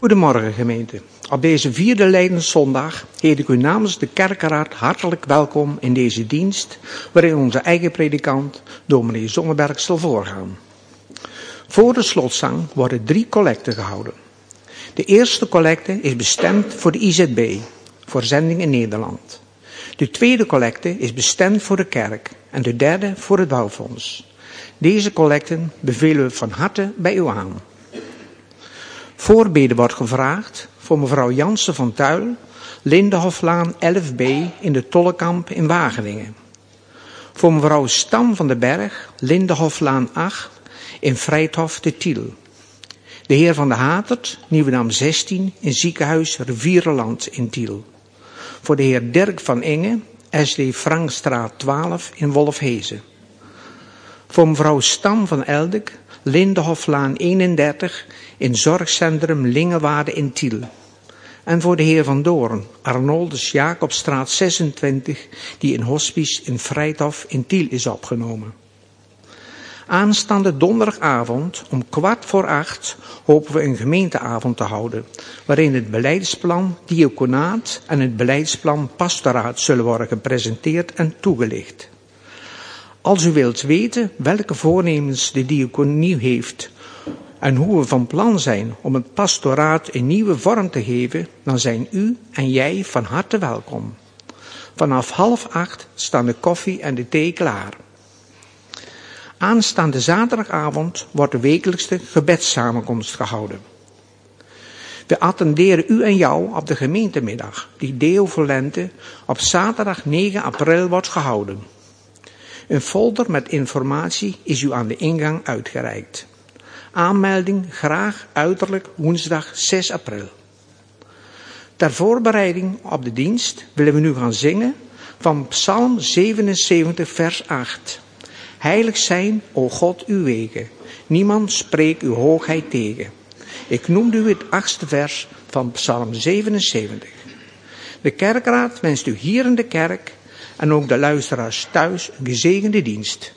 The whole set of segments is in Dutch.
Goedemorgen gemeente. Op deze 4e Lijdenszondag heet ik u namens de kerkenraad hartelijk welkom in deze dienst, waarin onze eigen predikant, dominee Zonneberg, zal voorgaan. Voor de slotzang worden 3 collecten gehouden. De eerste collecte is bestemd voor de IZB, voor zending in Nederland. De tweede collecte is bestemd voor de kerk en de derde voor het bouwfonds. Deze collecten bevelen we van harte bij u aan. Voorbeden wordt gevraagd voor mevrouw Jansen van Tuil, Lindehoflaan 11b in de Tollekamp in Wageningen. Voor mevrouw Stam van den Berg, Lindehoflaan 8 in Vrijthof te Tiel. De heer Van de Hatert, Nieuwendaam 16 in ziekenhuis Rivierenland in Tiel. Voor de heer Dirk van Inge, SD Frankstraat 12 in Wolfhezen. Voor mevrouw Stam van Eldek, Lindehoflaan 31 in zorgcentrum Lingewaarde in Tiel. En voor de heer Van Doorn, Arnoldus Jacobstraat 26, die in hospice in Vrijthof in Tiel is opgenomen. Aanstaande donderdagavond om 7:15 hopen we een gemeenteavond te houden, waarin het beleidsplan diaconaat en het beleidsplan pastoraat zullen worden gepresenteerd en toegelicht. Als u wilt weten welke voornemens de diaconie heeft en hoe we van plan zijn om het pastoraat een nieuwe vorm te geven, dan zijn u en jij van harte welkom. Vanaf 7:30 staan de koffie en de thee klaar. Aanstaande zaterdagavond wordt de wekelijkse gebedssamenkomst gehouden. We attenderen u en jou op de gemeentemiddag, die Deo Volente op zaterdag 9 april wordt gehouden. Een folder met informatie is u aan de ingang uitgereikt. Aanmelding graag uiterlijk woensdag 6 april. Ter voorbereiding op de dienst willen we nu gaan zingen van Psalm 77 vers 8. Heilig zijn, o God, uw wegen. Niemand spreekt uw hoogheid tegen. Ik noemde u het 8e vers van Psalm 77. De kerkraad wenst u hier in de kerk en ook de luisteraars thuis een gezegende dienst.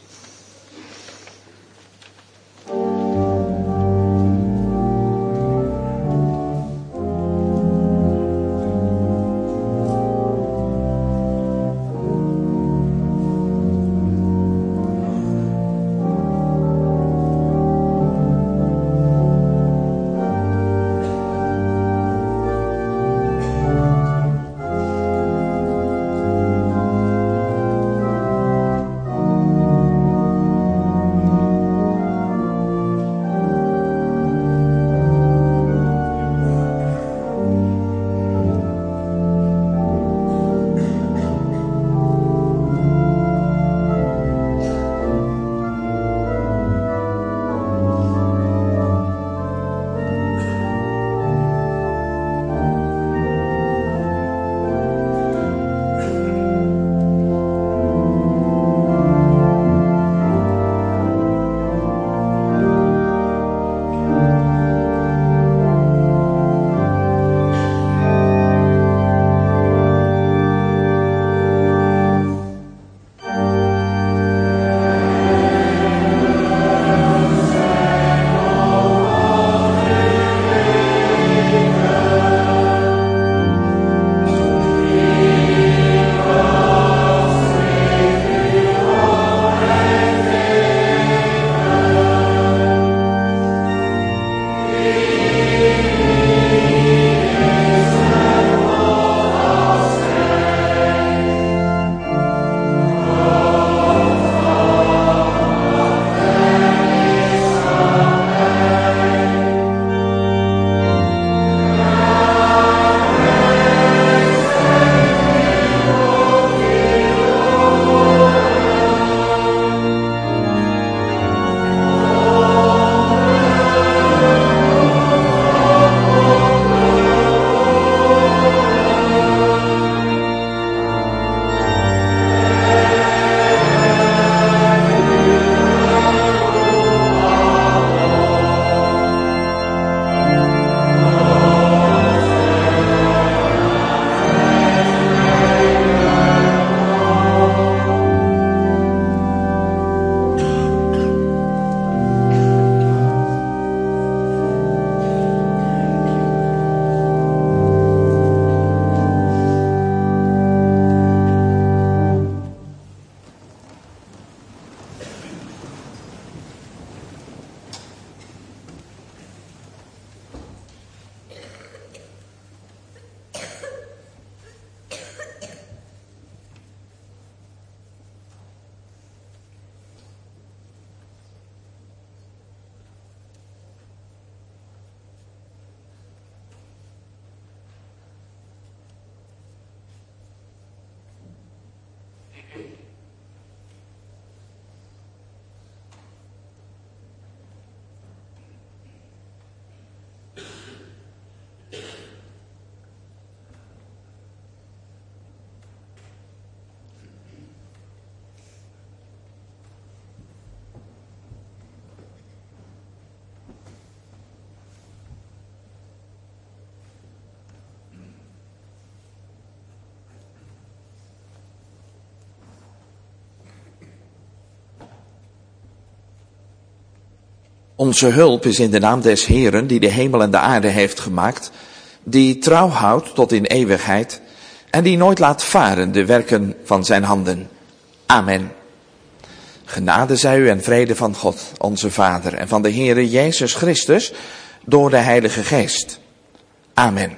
Onze hulp is in de naam des Heeren, die de hemel en de aarde heeft gemaakt, die trouw houdt tot in eeuwigheid en die nooit laat varen de werken van zijn handen. Amen. Genade zij u en vrede van God, onze Vader, en van de Heere Jezus Christus, door de Heilige Geest. Amen.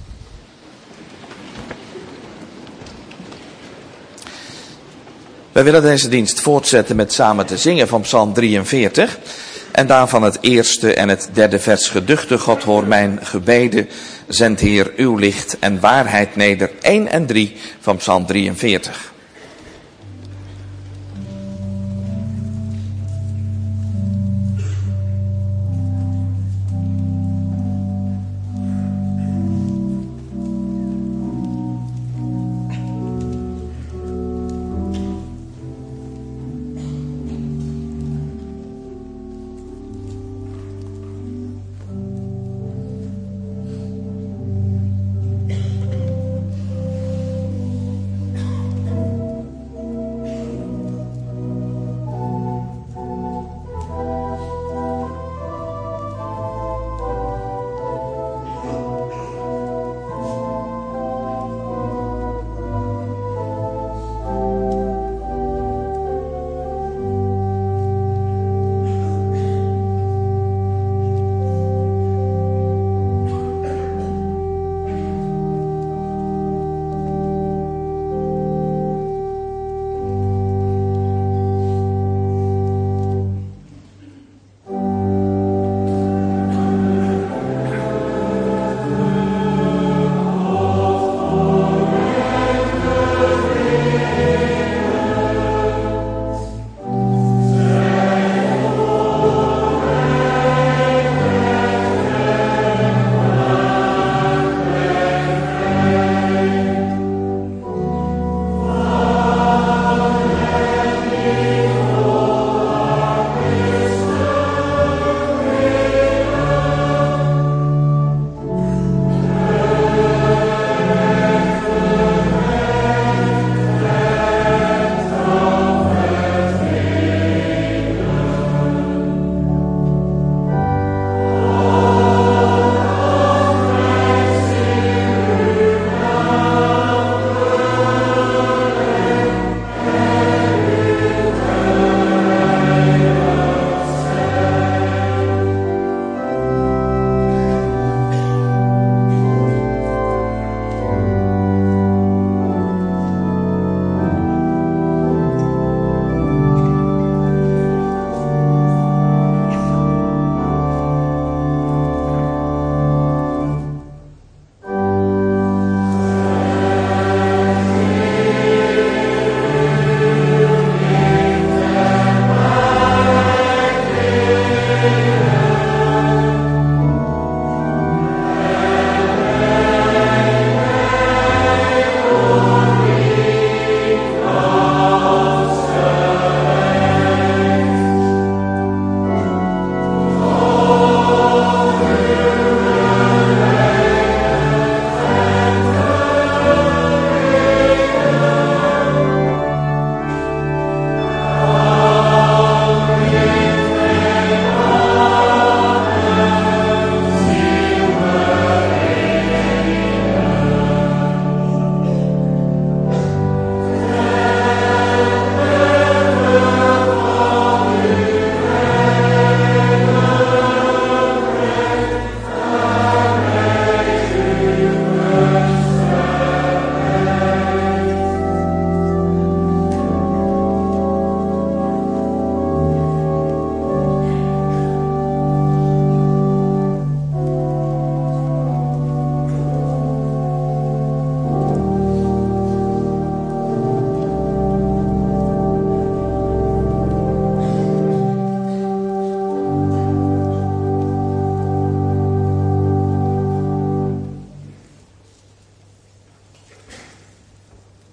Wij willen deze dienst voortzetten met samen te zingen van Psalm 43... En daarvan het eerste en het derde vers geduchte. God hoor mijn gebeden, zend Heer uw licht en waarheid neder. 1 en 3 van Psalm 43.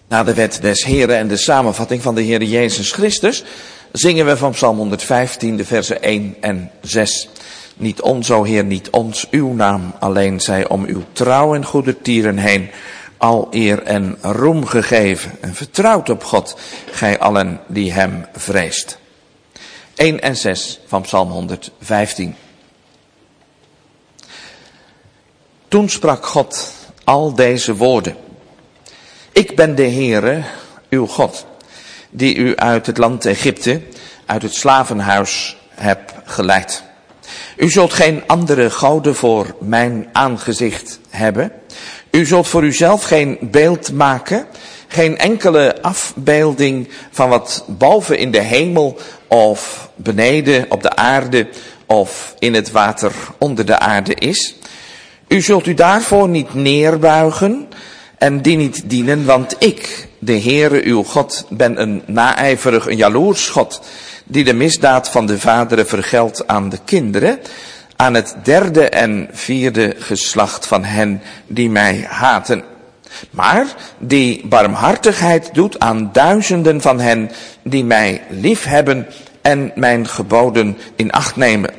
Na de wet des Heren en de samenvatting van de Heer Jezus Christus zingen we van Psalm 115 de versen 1 en 6. Niet ons, o Heer, niet ons, uw naam alleen zij om uw trouw en goede tieren heen al eer en roem gegeven. En vertrouwt op God, gij allen die hem vreest. 1 en 6 van Psalm 115. Toen sprak God al deze woorden. Ik ben de Heere, uw God, die u uit het land Egypte, uit het slavenhuis heb geleid. U zult geen andere goden voor mijn aangezicht hebben. U zult voor uzelf geen beeld maken, geen enkele afbeelding van wat boven in de hemel of beneden op de aarde of in het water onder de aarde is. U zult u daarvoor niet neerbuigen en die niet dienen, want ik, de Heere uw God, ben een naijverig, een jaloers God, die de misdaad van de vaderen vergeldt aan de kinderen, aan het 3e en 4e geslacht van hen die mij haten. Maar die barmhartigheid doet aan duizenden van hen die mij liefhebben en mijn geboden in acht nemen.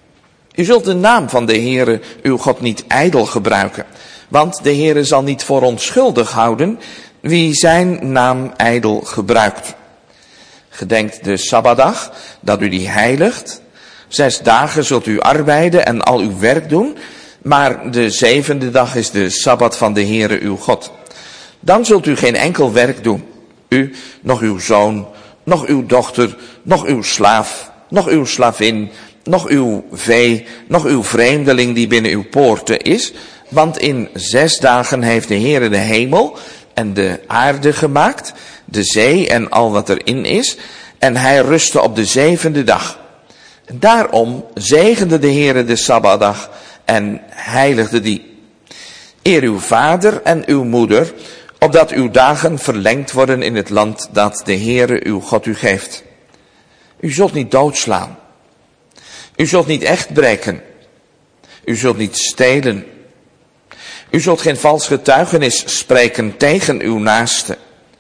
U zult de naam van de Heere uw God niet ijdel gebruiken, want de Heere zal niet voor onschuldig houden wie zijn naam ijdel gebruikt. Gedenkt de Sabbatdag, dat u die heiligt. 6 dagen zult u arbeiden en al uw werk doen, maar de 7e dag is de Sabbat van de Heere uw God. Dan zult u geen enkel werk doen, u, nog uw zoon, nog uw dochter, nog uw slaaf, nog uw slavin, nog uw vee, nog uw vreemdeling die binnen uw poorten is, want in 6 dagen heeft de Heere de hemel en de aarde gemaakt, de zee en al wat erin is, en hij rustte op de 7e dag. Daarom zegende de Heere de Sabbatdag en heiligde die. Eer uw vader en uw moeder, opdat uw dagen verlengd worden in het land dat de Heere uw God u geeft. U zult niet doodslaan. U zult niet echt breken. U zult niet stelen. U zult geen vals getuigenis spreken tegen uw naaste.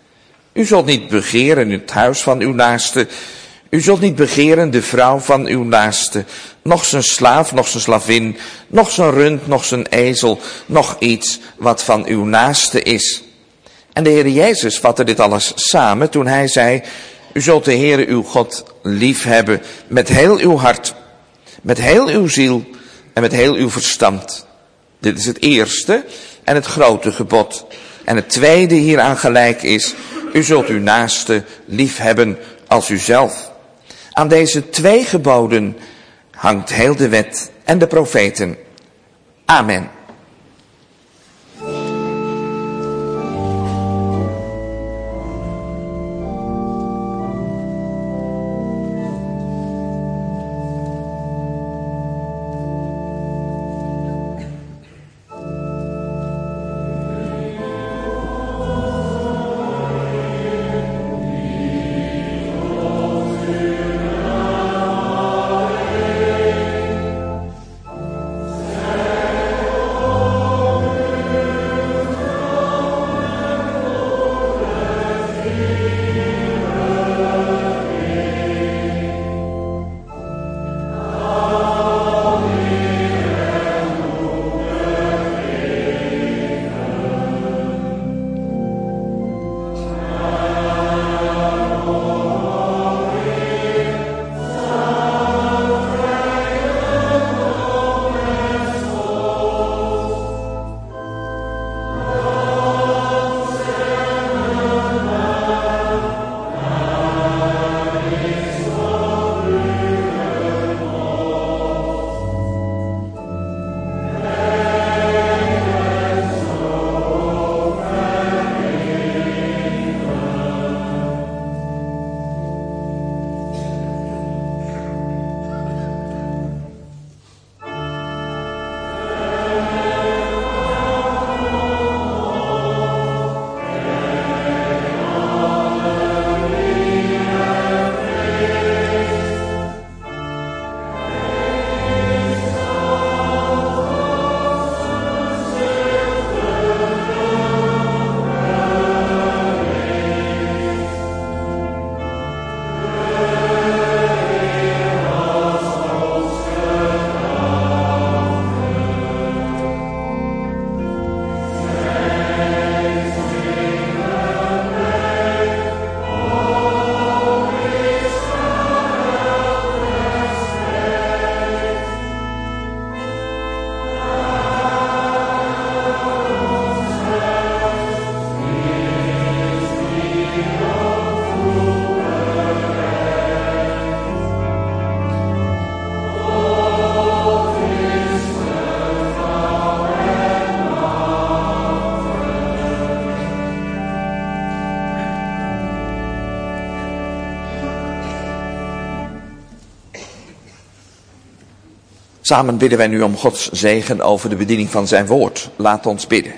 U zult niet begeren het huis van uw naaste. U zult niet begeren de vrouw van uw naaste, noch zijn slaaf, noch zijn slavin, noch zijn rund, noch zijn ezel, noch iets wat van uw naaste is. En de Heer Jezus vatte dit alles samen toen hij zei, u zult de Heere uw God lief hebben met heel uw hart, met heel uw ziel en met heel uw verstand. Dit is het eerste en het grote gebod. En het tweede hieraan gelijk is, u zult uw naaste lief hebben als uzelf. Aan deze 2 geboden hangt heel de wet en de profeten. Amen. Samen bidden wij nu om Gods zegen over de bediening van zijn woord. Laat ons bidden.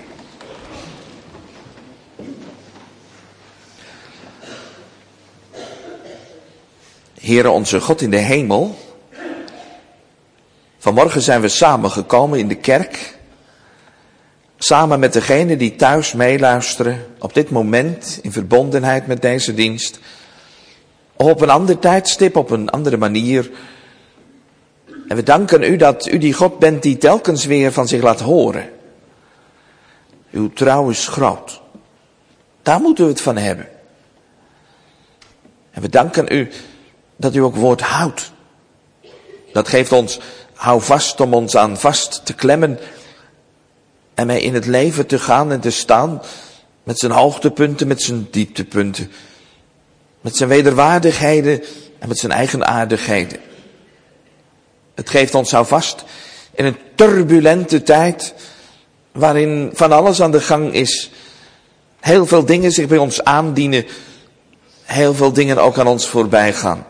Heere onze God in de hemel, vanmorgen zijn we samengekomen in de kerk, samen met degenen die thuis meeluisteren, op dit moment in verbondenheid met deze dienst, of op een ander tijdstip, op een andere manier. En we danken u dat u die God bent die telkens weer van zich laat horen. Uw trouw is groot. Daar moeten we het van hebben. En we danken u dat u ook woord houdt. Dat geeft ons houvast om ons aan vast te klemmen en mee in het leven te gaan en te staan met zijn hoogtepunten, met zijn dieptepunten, met zijn wederwaardigheden en met zijn eigenaardigheden. Het geeft ons houvast in een turbulente tijd waarin van alles aan de gang is. Heel veel dingen zich bij ons aandienen, heel veel dingen ook aan ons voorbij gaan.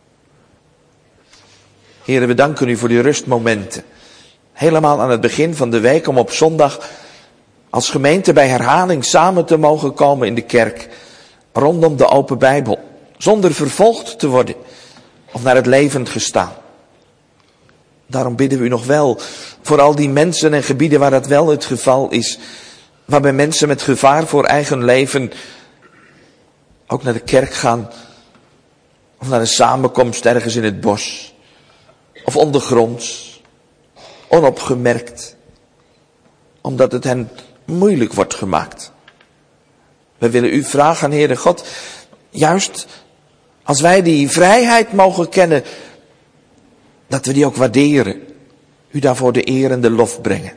Heren, we danken u voor die rustmomenten. Helemaal aan het begin van de week om op zondag als gemeente bij herhaling samen te mogen komen in de kerk. Rondom de open Bijbel. Zonder vervolgd te worden of naar het leven gestaan. Daarom bidden we u nog wel voor al die mensen en gebieden waar dat wel het geval is. Waarbij mensen met gevaar voor eigen leven ook naar de kerk gaan. Of naar een samenkomst ergens in het bos. Of ondergronds. Onopgemerkt. Omdat het hen moeilijk wordt gemaakt. We willen u vragen, Heere God, juist als wij die vrijheid mogen kennen, dat we die ook waarderen. U daarvoor de eer en de lof brengen.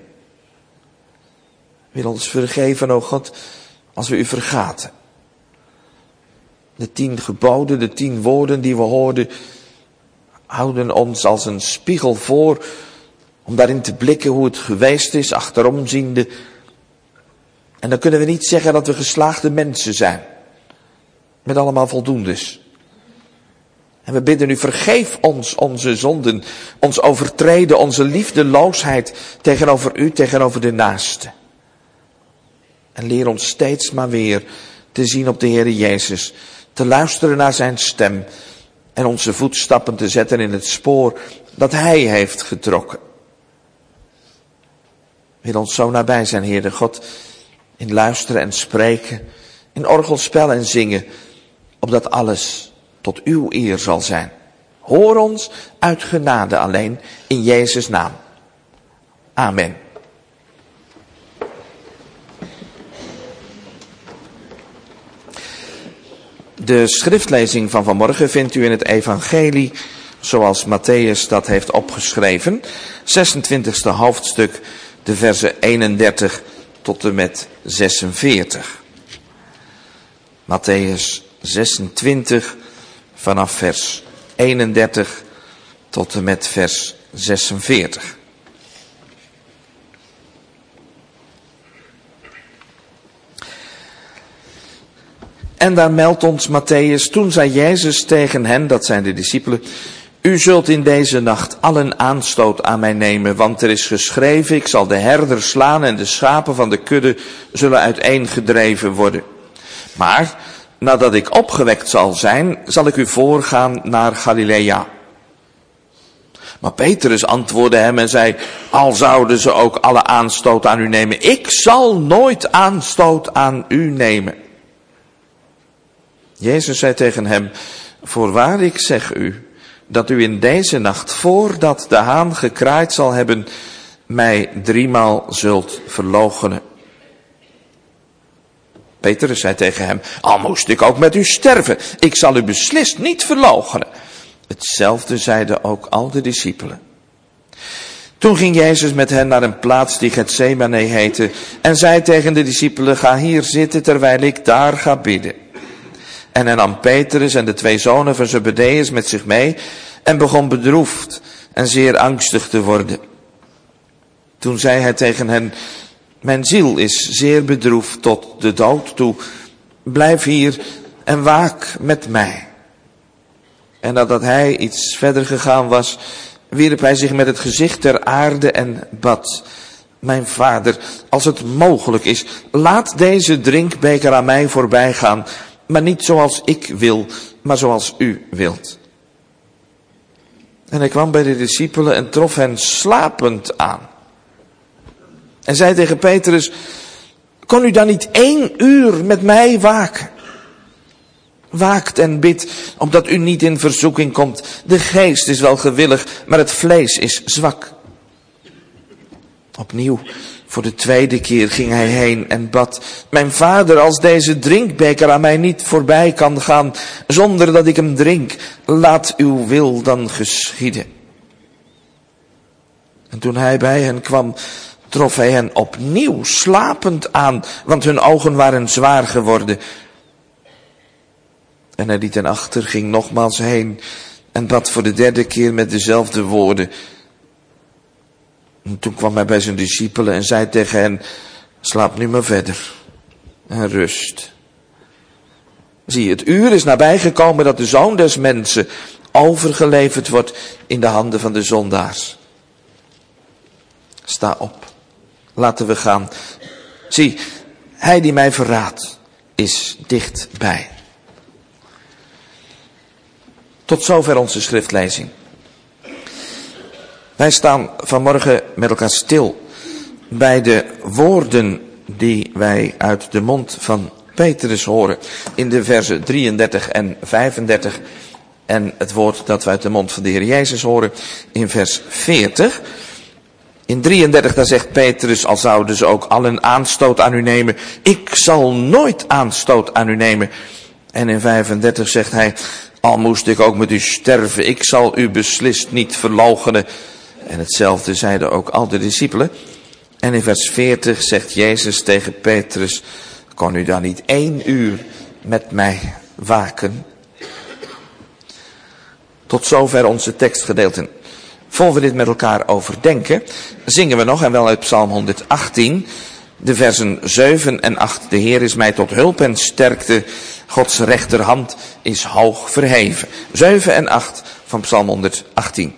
Wil ons vergeven, o God, als we u vergaten. De 10 geboden, de 10 woorden die we hoorden, houden ons als een spiegel voor, om daarin te blikken hoe het geweest is, achteromziende. En dan kunnen we niet zeggen dat we geslaagde mensen zijn. Met allemaal voldoendes. En we bidden u, vergeef ons onze zonden, ons overtreden, onze liefdeloosheid tegenover u, tegenover de naaste. En leer ons steeds maar weer te zien op de Heere Jezus, te luisteren naar zijn stem en onze voetstappen te zetten in het spoor dat hij heeft getrokken. Wil ons zo nabij zijn, Heere God, in luisteren en spreken, in orgelspel en zingen, opdat alles tot uw eer zal zijn. Hoor ons uit genade alleen, in Jezus' naam. Amen. De schriftlezing van vanmorgen vindt u in het evangelie, zoals Matthäus dat heeft opgeschreven, 26e hoofdstuk, de versen 31 tot en met 46. Matthäus 26 vanaf vers 31 tot en met vers 46. En daar meldt ons Matthäus, toen zei Jezus tegen hen, dat zijn de discipelen, u zult in deze nacht allen aanstoot aan mij nemen, want er is geschreven, ik zal de herder slaan en de schapen van de kudde zullen uiteengedreven worden. Maar nadat ik opgewekt zal zijn, zal ik u voorgaan naar Galilea. Maar Petrus antwoordde hem en zei, al zouden ze ook alle aanstoot aan u nemen, ik zal nooit aanstoot aan u nemen. Jezus zei tegen hem, voorwaar ik zeg u, dat u in deze nacht, voordat de haan gekraaid zal hebben, mij 3-maal zult verloochenen. Petrus zei tegen hem, al moest ik ook met u sterven, ik zal u beslist niet verloochenen. Hetzelfde zeiden ook al de discipelen. Toen ging Jezus met hen naar een plaats die Getsemane heette en zei tegen de discipelen, ga hier zitten terwijl ik daar ga bidden. En hij nam Petrus en de 2 zonen van Zebedeus met zich mee en begon bedroefd en zeer angstig te worden. Toen zei hij tegen hen, mijn ziel is zeer bedroefd tot de dood toe. Blijf hier en waak met mij. En nadat hij iets verder gegaan was, wierp hij zich met het gezicht ter aarde en bad. Mijn Vader, als het mogelijk is, laat deze drinkbeker aan mij voorbij gaan, maar niet zoals ik wil, maar zoals u wilt. En hij kwam bij de discipelen en trof hen slapend aan. En zei tegen Petrus, kon u dan niet 1 uur met mij waken? Waakt en bid, opdat u niet in verzoeking komt. De geest is wel gewillig, maar het vlees is zwak. Opnieuw, voor de 2e keer ging hij heen en bad. Mijn Vader, als deze drinkbeker aan mij niet voorbij kan gaan, zonder dat ik hem drink, laat uw wil dan geschieden. En toen hij bij hen kwam, trof hij hen opnieuw slapend aan, want hun ogen waren zwaar geworden. En hij liet hen achter, ging nogmaals heen en bad voor de 3e keer met dezelfde woorden. En toen kwam hij bij zijn discipelen en zei tegen hen, slaap nu maar verder en rust. Zie, het uur is nabijgekomen dat de Zoon des Mensen overgeleverd wordt in de handen van de zondaars. Sta op, laten we gaan. Zie, hij die mij verraadt is dichtbij. Tot zover onze schriftlezing. Wij staan vanmorgen met elkaar stil bij de woorden die wij uit de mond van Petrus horen in de versen 33 en 35 en het woord dat we uit de mond van de Heer Jezus horen in vers 40. In 33 daar zegt Petrus, al zouden ze ook allen aanstoot aan u nemen, ik zal nooit aanstoot aan u nemen. En in 35 zegt hij, al moest ik ook met u sterven, ik zal u beslist niet verloochenen. En hetzelfde zeiden ook al de discipelen. En in vers 40 zegt Jezus tegen Petrus, kon u dan niet 1 uur met mij waken? Tot zover onze tekstgedeelten. Voor we dit met elkaar overdenken, zingen we nog, en wel uit Psalm 118, de versen 7 en 8. De Heer is mij tot hulp en sterkte, Gods rechterhand is hoog verheven. 7 en 8 van Psalm 118.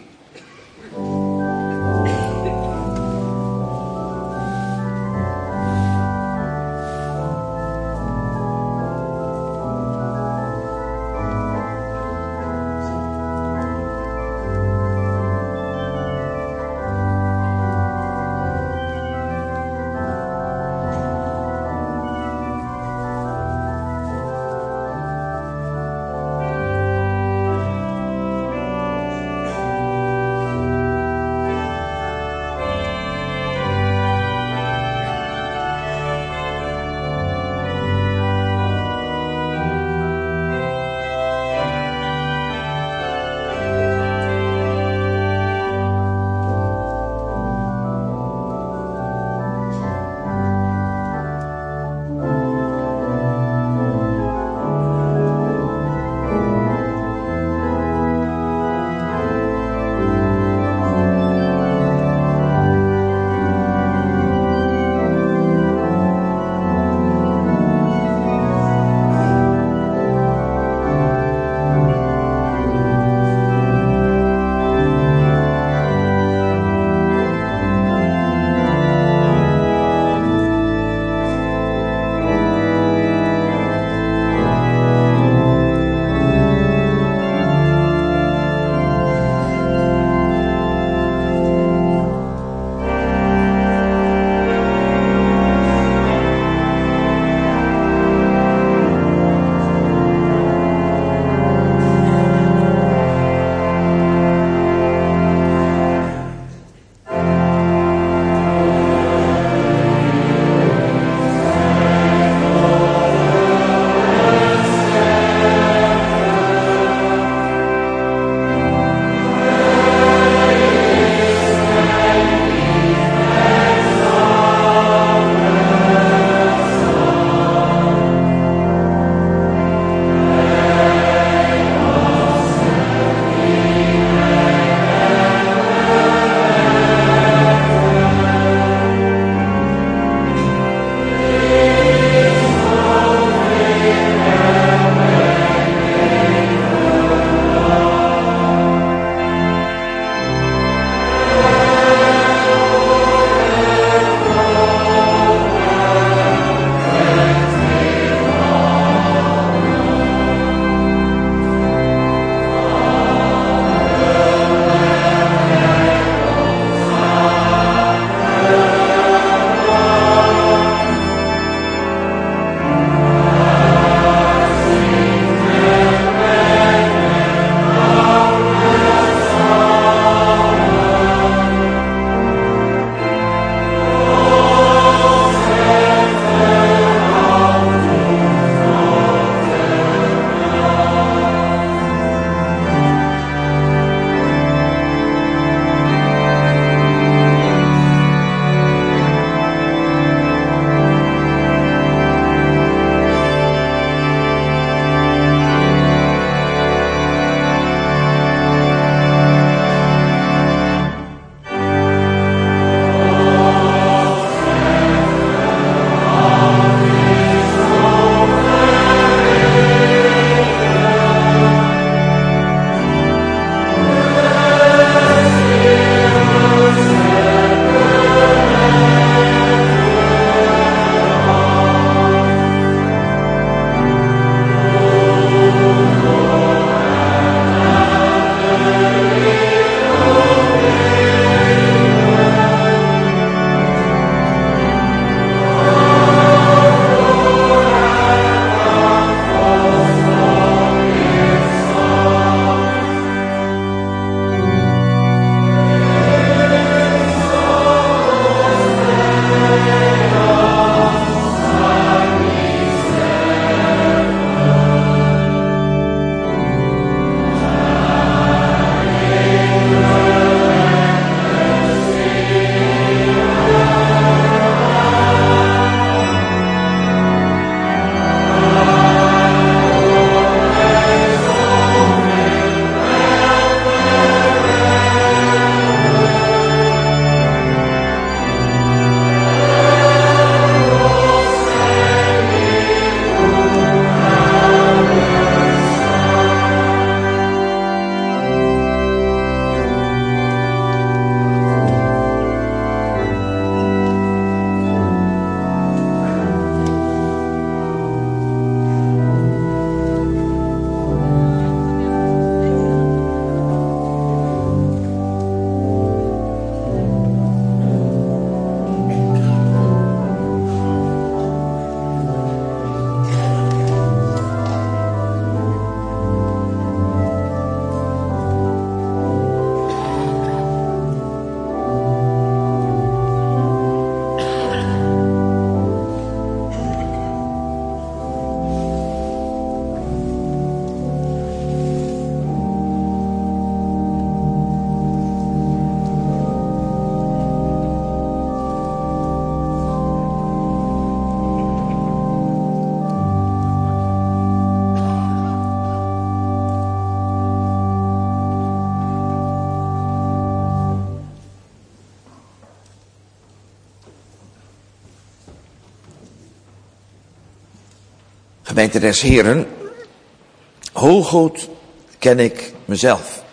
Gemeente des Heren, hoe goed ken ik mezelf?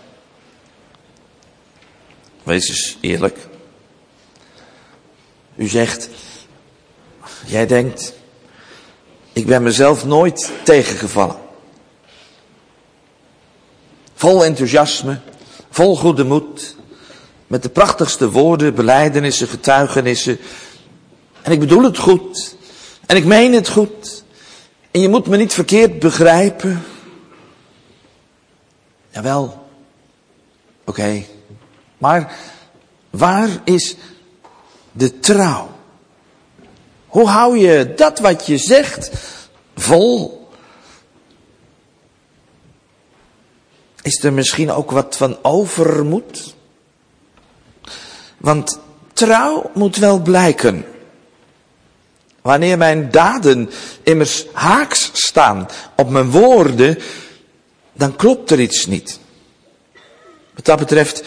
Wees eens eerlijk. U zegt, jij denkt, ik ben mezelf nooit tegengevallen. Vol enthousiasme, vol goede moed, met de prachtigste woorden, belijdenissen, getuigenissen. En ik bedoel het goed. En ik meen het goed. En je moet me niet verkeerd begrijpen. Jawel. Oké. Maar waar is de trouw? Hoe hou je dat wat je zegt vol? Is er misschien ook wat van overmoed? Want trouw moet wel blijken. Wanneer mijn daden immers haaks staan op mijn woorden, dan klopt er iets niet. Wat dat betreft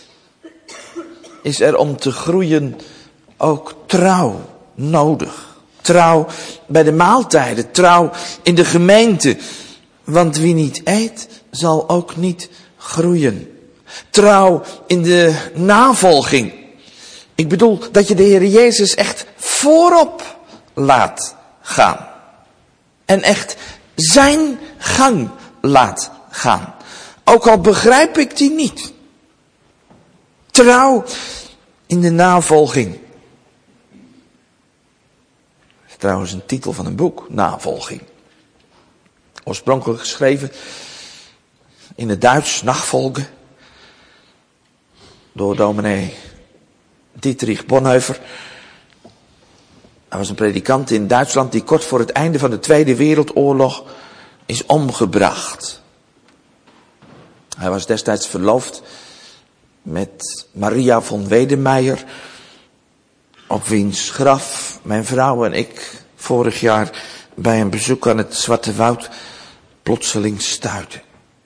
is er om te groeien ook trouw nodig. Trouw bij de maaltijden, trouw in de gemeente. Want wie niet eet, zal ook niet groeien. Trouw in de navolging. Ik bedoel dat je de Heer Jezus echt voorop laat gaan. En echt zijn gang laat gaan. Ook al begrijp ik die niet. Trouw in de navolging. Dat is trouwens een titel van een boek, Navolging. Oorspronkelijk geschreven in het Duits, Nachfolge. Door dominee Dietrich Bonhoeffer. Hij was een predikant in Duitsland die kort voor het einde van de Tweede Wereldoorlog is omgebracht. Hij was destijds verloofd met Maria von Wedemeyer, op wiens graf mijn vrouw en ik vorig jaar bij een bezoek aan het Zwarte Woud plotseling stuitten.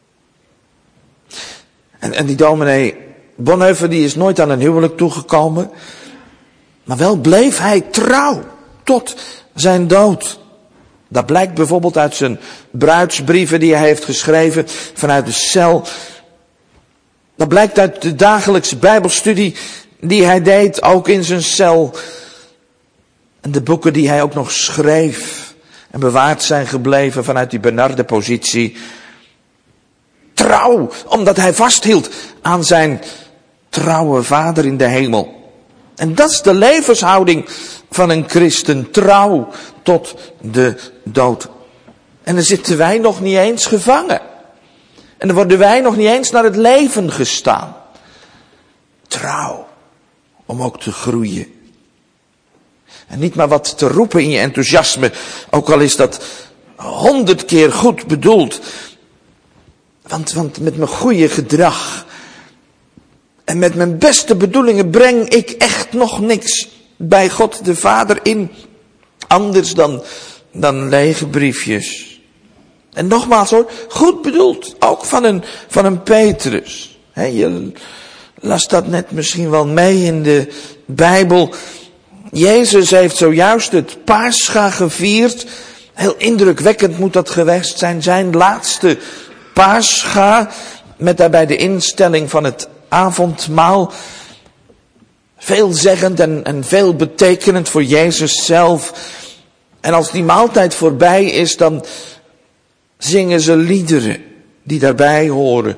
En die dominee Bonhoeffer die is nooit aan een huwelijk toegekomen, maar wel bleef hij trouw tot zijn dood. Dat blijkt bijvoorbeeld uit zijn bruidsbrieven die hij heeft geschreven vanuit de cel. Dat blijkt uit de dagelijkse Bijbelstudie die hij deed, ook in zijn cel. En de boeken die hij ook nog schreef en bewaard zijn gebleven vanuit die benarde positie. Trouw, omdat hij vasthield aan zijn trouwe Vader in de hemel. En dat is de levenshouding van een christen, trouw tot de dood. En dan zitten wij nog niet eens gevangen. En dan worden wij nog niet eens naar het leven gestaan. Trouw, om ook te groeien. En niet maar wat te roepen in je enthousiasme, ook al is dat 100 keer goed bedoeld. Want met mijn goede gedrag en met mijn beste bedoelingen breng ik echt nog niks bij God de Vader in. Anders dan lege briefjes. En nogmaals hoor, goed bedoeld. Ook van een Petrus. Je las dat net misschien wel mee in de Bijbel. Jezus heeft zojuist het Pascha gevierd. Heel indrukwekkend moet dat geweest zijn. Zijn laatste Pascha. Met daarbij de instelling van het avondmaal. Veelzeggend en veel betekenend voor Jezus zelf. En als die maaltijd voorbij is, dan zingen ze liederen die daarbij horen.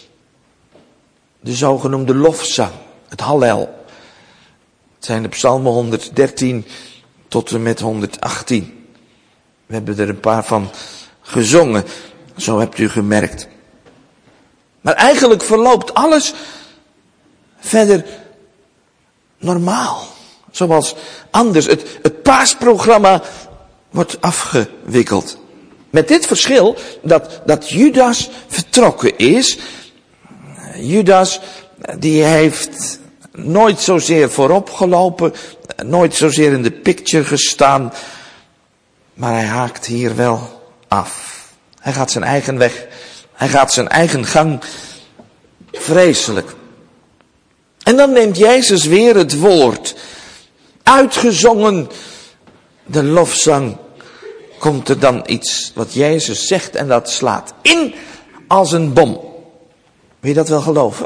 De zogenoemde lofzang, het Hallel. Het zijn de psalmen 113 tot en met 118. We hebben er een paar van gezongen, zo hebt u gemerkt. Maar eigenlijk verloopt alles verder normaal. Zoals anders. Het paasprogramma wordt afgewikkeld. Met dit verschil dat Judas vertrokken is. Judas die heeft nooit zozeer voorop gelopen. Nooit zozeer in de picture gestaan. Maar hij haakt hier wel af. Hij gaat zijn eigen weg. Hij gaat zijn eigen gang. Vreselijk. En dan neemt Jezus weer het woord. Uitgezongen de lofzang komt er dan iets wat Jezus zegt en dat slaat in als een bom. Wil je dat wel geloven?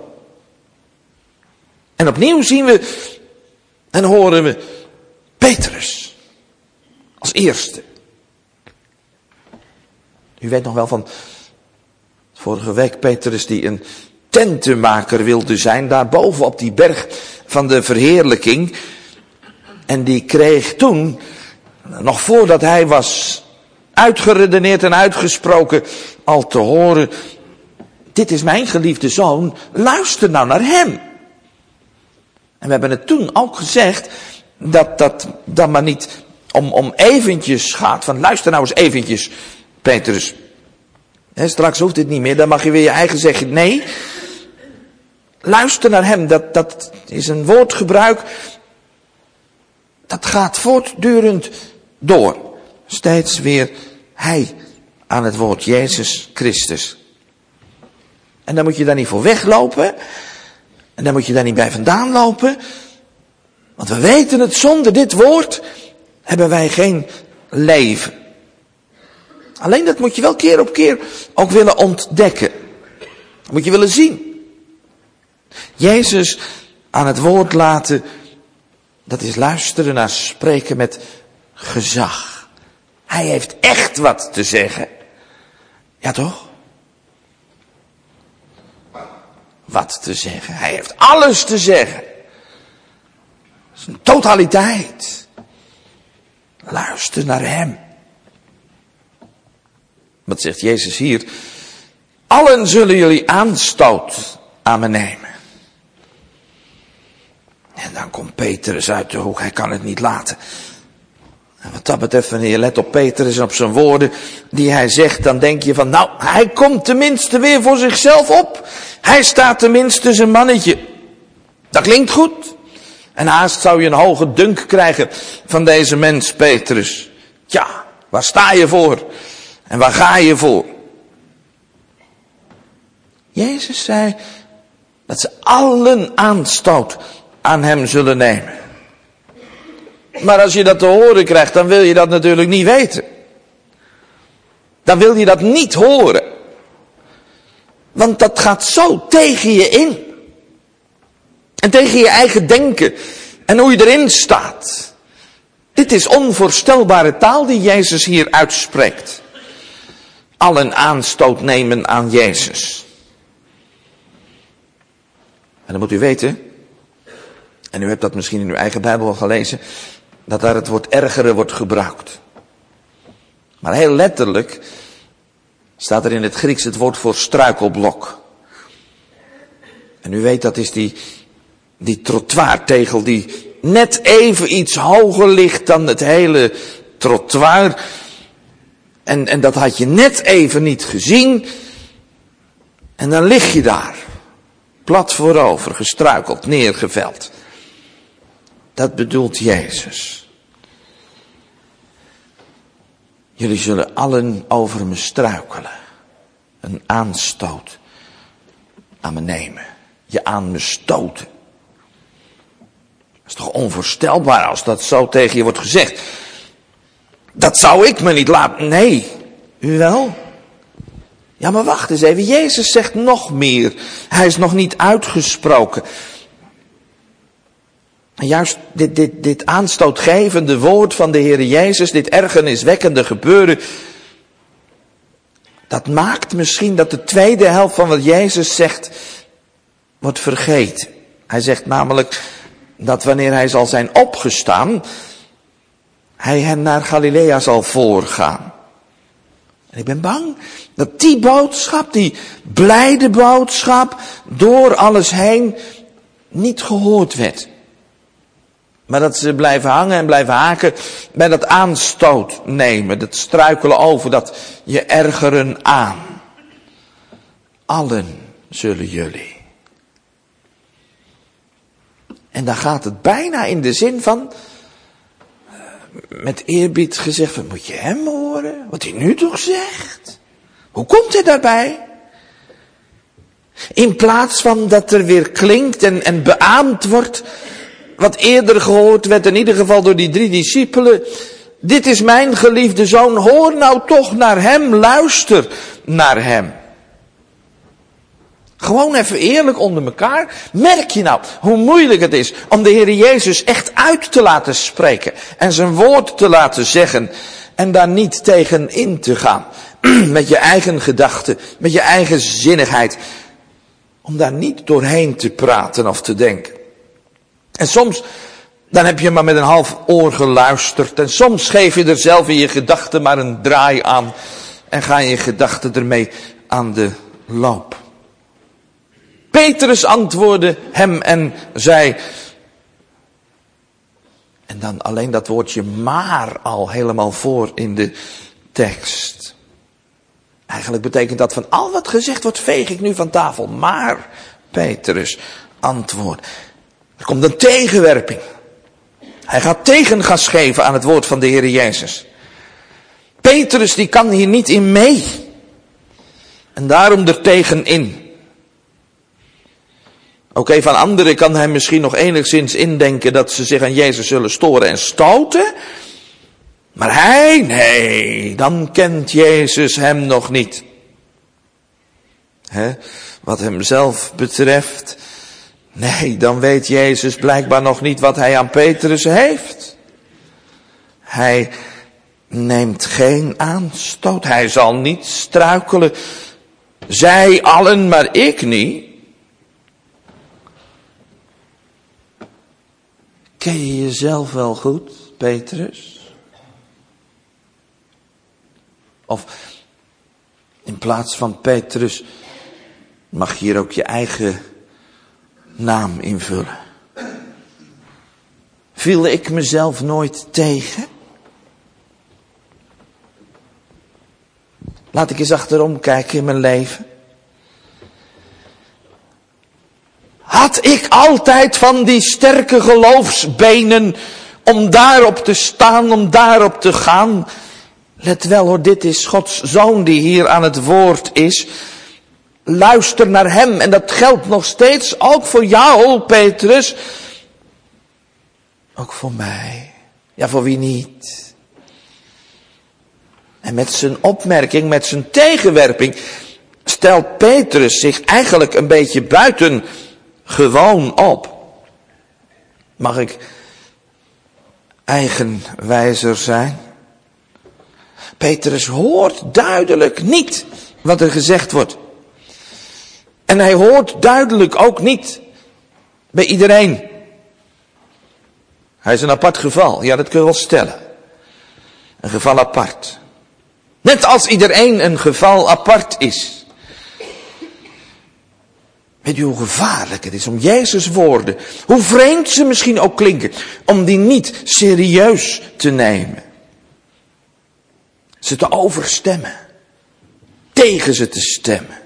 En opnieuw zien we en horen we Petrus als eerste. U weet nog wel van vorige week Petrus die een tentenmaker wilde zijn, daarboven op die berg van de verheerlijking. En die kreeg toen, nog voordat hij was uitgeredeneerd en uitgesproken, al te horen: dit is mijn geliefde zoon, luister nou naar hem. En we hebben het toen ook gezegd dat dat dan maar niet om eventjes gaat, van luister nou eens eventjes, Petrus. Straks hoeft dit niet meer, dan mag je weer je eigen zeggen. Nee, luister naar hem, dat is een woordgebruik, dat gaat voortdurend door. Steeds weer hij aan het woord, Jezus Christus. En dan moet je daar niet voor weglopen. En dan moet je daar niet bij vandaan lopen. Want we weten het, zonder dit woord hebben wij geen leven. Alleen dat moet je wel keer op keer ook willen ontdekken. Dat moet je willen zien. Jezus aan het woord laten, dat is luisteren naar spreken met gezag. Hij heeft echt wat te zeggen. Ja toch? Wat te zeggen. Hij heeft alles te zeggen. Dat is een totaliteit. Luister naar hem. Wat zegt Jezus hier? Allen zullen jullie aanstoot aan me nemen. En dan komt Petrus uit de hoek. Hij kan het niet laten. En wat dat betreft, wanneer je let op Petrus en op zijn woorden die hij zegt, dan denk je van, nou, hij komt tenminste weer voor zichzelf op. Hij staat tenminste zijn mannetje. Dat klinkt goed. En haast zou je een hoge dunk krijgen van deze mens, Petrus. Tja, waar sta je voor? En waar ga je voor? Jezus zei dat ze allen aanstoot aan hem zullen nemen. Maar als je dat te horen krijgt, dan wil je dat natuurlijk niet weten. Dan wil je dat niet horen. Want dat gaat zo tegen je in. En tegen je eigen denken. En hoe je erin staat. Dit is onvoorstelbare taal die Jezus hier uitspreekt. Allen aanstoot nemen aan Jezus. En dan moet u weten, en u hebt dat misschien in uw eigen Bijbel al gelezen, dat daar het woord ergeren wordt gebruikt. Maar heel letterlijk staat er in het Grieks het woord voor struikelblok. En u weet, dat is die trottoirtegel die net even iets hoger ligt dan het hele trottoir. En dat had je net even niet gezien. En dan lig je daar. Plat voorover, gestruikeld, neergeveld. Dat bedoelt Jezus. Jullie zullen allen over me struikelen. Een aanstoot aan me nemen. Je aan me stoten. Dat is toch onvoorstelbaar als dat zo tegen je wordt gezegd. Dat zou ik me niet laten. Nee, u wel? Ja, maar wacht eens even. Jezus zegt nog meer. Hij is nog niet uitgesproken. En juist dit aanstootgevende woord van de Heer Jezus, dit ergerniswekkende gebeuren, dat maakt misschien dat de tweede helft van wat Jezus zegt wordt vergeten. Hij zegt namelijk dat wanneer hij zal zijn opgestaan, hij hen naar Galilea zal voorgaan. En ik ben bang dat die boodschap, die blijde boodschap, door alles heen niet gehoord werd. Maar dat ze blijven hangen en blijven haken bij dat aanstoot nemen, dat struikelen over, dat je ergeren aan. Allen zullen jullie. En dan gaat het bijna in de zin van, met eerbied gezegd, wat moet je hem horen? Wat hij nu toch zegt? Hoe komt hij daarbij? In plaats van dat er weer klinkt en beaamd wordt, wat eerder gehoord werd, in ieder geval door die 3 discipelen, Dit is mijn geliefde zoon, hoor nou toch naar hem, luister naar hem. Gewoon even eerlijk onder elkaar. Merk je nou hoe moeilijk het is om de Heer Jezus echt uit te laten spreken en zijn woord te laten zeggen en daar niet tegen in te gaan. Met je eigen gedachten, met je eigen zinnigheid. Om daar niet doorheen te praten of te denken. En soms, dan heb je maar met een half oor geluisterd. En soms geef je er zelf in je gedachten maar een draai aan. En gaan je gedachten ermee aan de loop. Petrus antwoordde hem en zei. En dan alleen dat woordje maar al helemaal voor in de tekst. Eigenlijk betekent dat van al wat gezegd wordt veeg ik nu van tafel. Maar Petrus antwoordt. Er komt een tegenwerping. Hij gaat tegengas geven aan het woord van de Heer Jezus. Petrus die kan hier niet in mee. En daarom er tegenin. Oké, van anderen kan hij misschien nog enigszins indenken dat ze zich aan Jezus zullen storen en stoten. Maar hij, nee, dan kent Jezus hem nog niet. Wat hemzelf betreft, nee, dan weet Jezus blijkbaar nog niet wat hij aan Petrus heeft. Hij neemt geen aanstoot, hij zal niet struikelen. Zij allen, maar ik niet. Ken je jezelf wel goed, Petrus? Of in plaats van Petrus mag je hier ook je eigen naam invullen. Viel ik mezelf nooit tegen? Laat ik eens achterom kijken in mijn leven. Had ik altijd van die sterke geloofsbenen om daarop te staan, om daarop te gaan? Let wel hoor, dit is Gods Zoon die hier aan het woord is. Luister naar hem en dat geldt nog steeds ook voor jou, Petrus. Ook voor mij. Ja, voor wie niet? En met zijn opmerking, met zijn tegenwerping, stelt Petrus zich eigenlijk een beetje buitengewoon op. Mag ik eigenwijzer zijn? Petrus hoort duidelijk niet wat er gezegd wordt. En hij hoort duidelijk ook niet bij iedereen. Hij is een apart geval, ja dat kun je wel stellen. Een geval apart. Net als iedereen een geval apart is. Weet u hoe gevaarlijk het is om Jezus' woorden, hoe vreemd ze misschien ook klinken, om die niet serieus te nemen. Ze te overstemmen. Tegen ze te stemmen.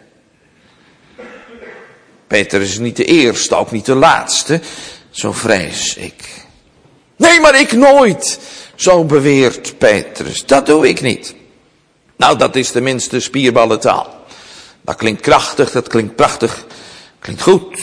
Petrus is niet de eerste, ook niet de laatste. Zo vrees ik. Nee, maar ik nooit. Zo beweert Petrus. Dat doe ik niet. Nou, dat is tenminste spierballentaal. Dat klinkt krachtig, dat klinkt prachtig. Klinkt goed.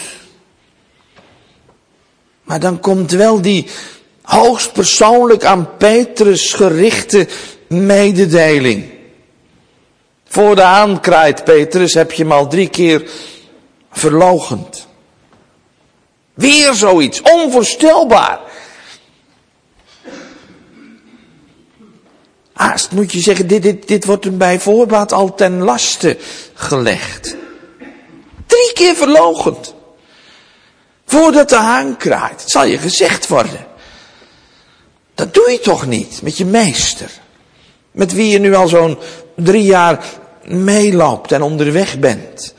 Maar dan komt wel die hoogst persoonlijk aan Petrus gerichte mededeling. Voor de aankraait Petrus heb je hem al 3 keer verloochend. Weer zoiets, onvoorstelbaar. Haast moet je zeggen, dit wordt hem bij voorbaat al ten laste gelegd. 3 keer verloochend. Voordat de haan kraait, zal je gezegd worden. Dat doe je toch niet met je meester. Met wie je nu al zo'n 3 jaar meeloopt en onderweg bent.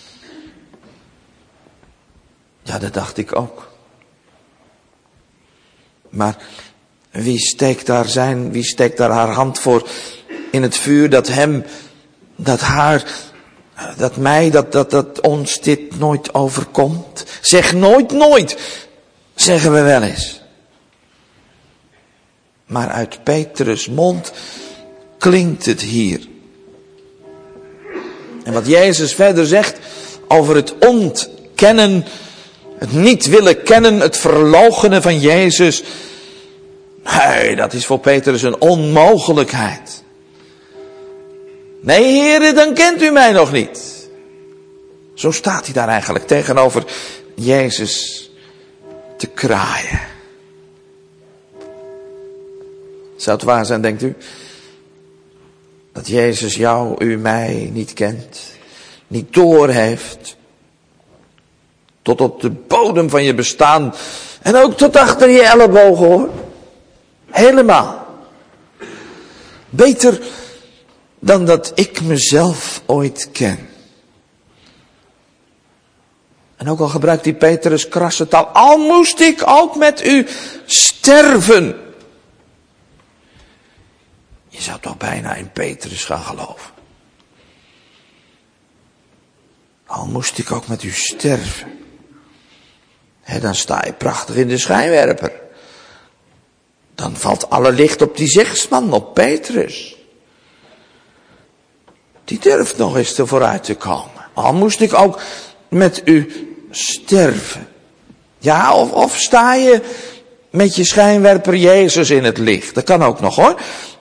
Ja, dat dacht ik ook. Maar wie steekt daar haar hand voor in het vuur dat hem, dat haar, dat mij, dat ons dit nooit overkomt? Zeg nooit, zeggen we wel eens. Maar uit Petrus' mond klinkt het hier. En wat Jezus verder zegt over het ontkennen, het niet willen kennen, het verloochenen van Jezus. Nee, dat is voor Petrus een onmogelijkheid. Nee, heren, dan kent u mij nog niet. Zo staat hij daar eigenlijk tegenover Jezus te kraaien. Zou het waar zijn, denkt u? Dat Jezus jou, u, mij niet kent, niet doorheeft. Tot op de bodem van je bestaan. En ook tot achter je ellebogen, hoor. Helemaal. Beter dan dat ik mezelf ooit ken. En ook al gebruikt die Petrus krasse taal. Al moest ik ook met u sterven. Je zou toch bijna in Petrus gaan geloven. Al moest ik ook met u sterven. Dan sta je prachtig in de schijnwerper. Dan valt alle licht op die zegsman, op Petrus. Die durft nog eens er vooruit te komen. Al moest ik ook met u sterven. Ja, of sta je met je schijnwerper Jezus in het licht. Dat kan ook nog, hoor.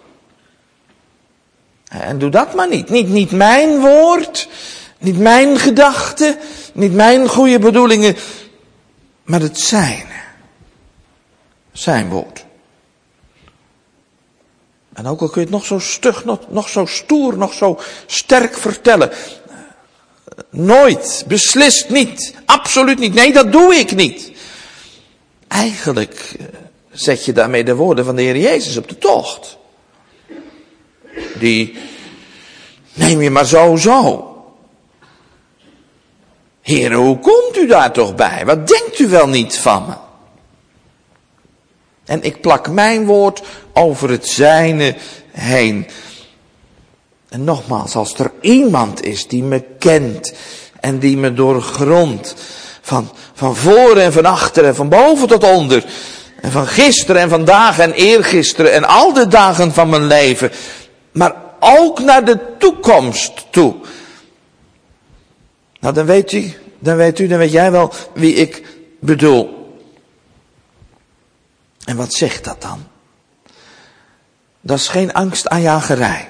En doe dat maar niet. Niet mijn woord, niet mijn gedachten, niet mijn goede bedoelingen, maar het zijne. Zijn woord. En ook al kun je het nog zo stug, nog zo stoer, nog zo sterk vertellen. Nooit, beslist niet, absoluut niet. Nee, dat doe ik niet. Eigenlijk zet je daarmee de woorden van de Heer Jezus op de tocht. Die neem je maar zo. Heer, hoe komt u daar toch bij? Wat denkt u wel niet van me? En ik plak mijn woord over het zijne heen. En nogmaals, als er iemand is die me kent en die me doorgrondt, van voor en van achter en van boven tot onder, en van gisteren en vandaag en eergisteren en al de dagen van mijn leven, maar ook naar de toekomst toe. Nou, dan weet jij wel wie ik bedoel. En wat zegt dat dan? Dat is geen angstaanjagerij.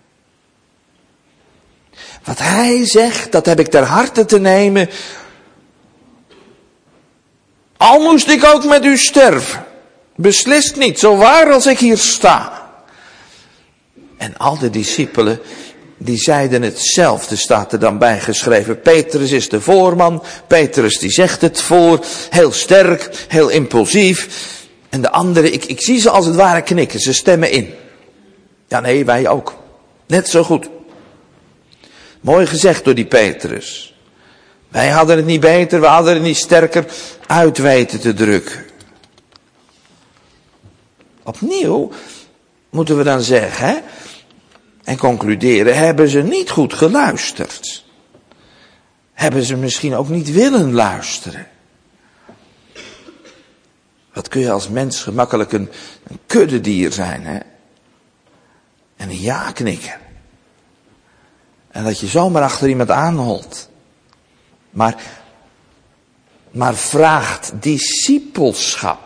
Wat hij zegt, dat heb ik ter harte te nemen. Al moest ik ook met u sterven. Beslist niet, zo waar als ik hier sta. En al de discipelen, die zeiden hetzelfde, staat er dan bij geschreven. Petrus is de voorman. Petrus die zegt het voor. Heel sterk, heel impulsief. En de anderen, ik zie ze als het ware knikken. Ze stemmen in. Ja, nee, wij ook. Net zo goed. Mooi gezegd door die Petrus. Wij hadden het niet beter, we hadden het niet sterker uit weten te drukken. Opnieuw moeten we dan zeggen, hè, en concluderen, hebben ze niet goed geluisterd. Hebben ze misschien ook niet willen luisteren. Wat kun je als mens gemakkelijk een kuddedier zijn, hè? En een ja knikken. En dat je zomaar achter iemand aanholt. Maar vraagt discipelschap.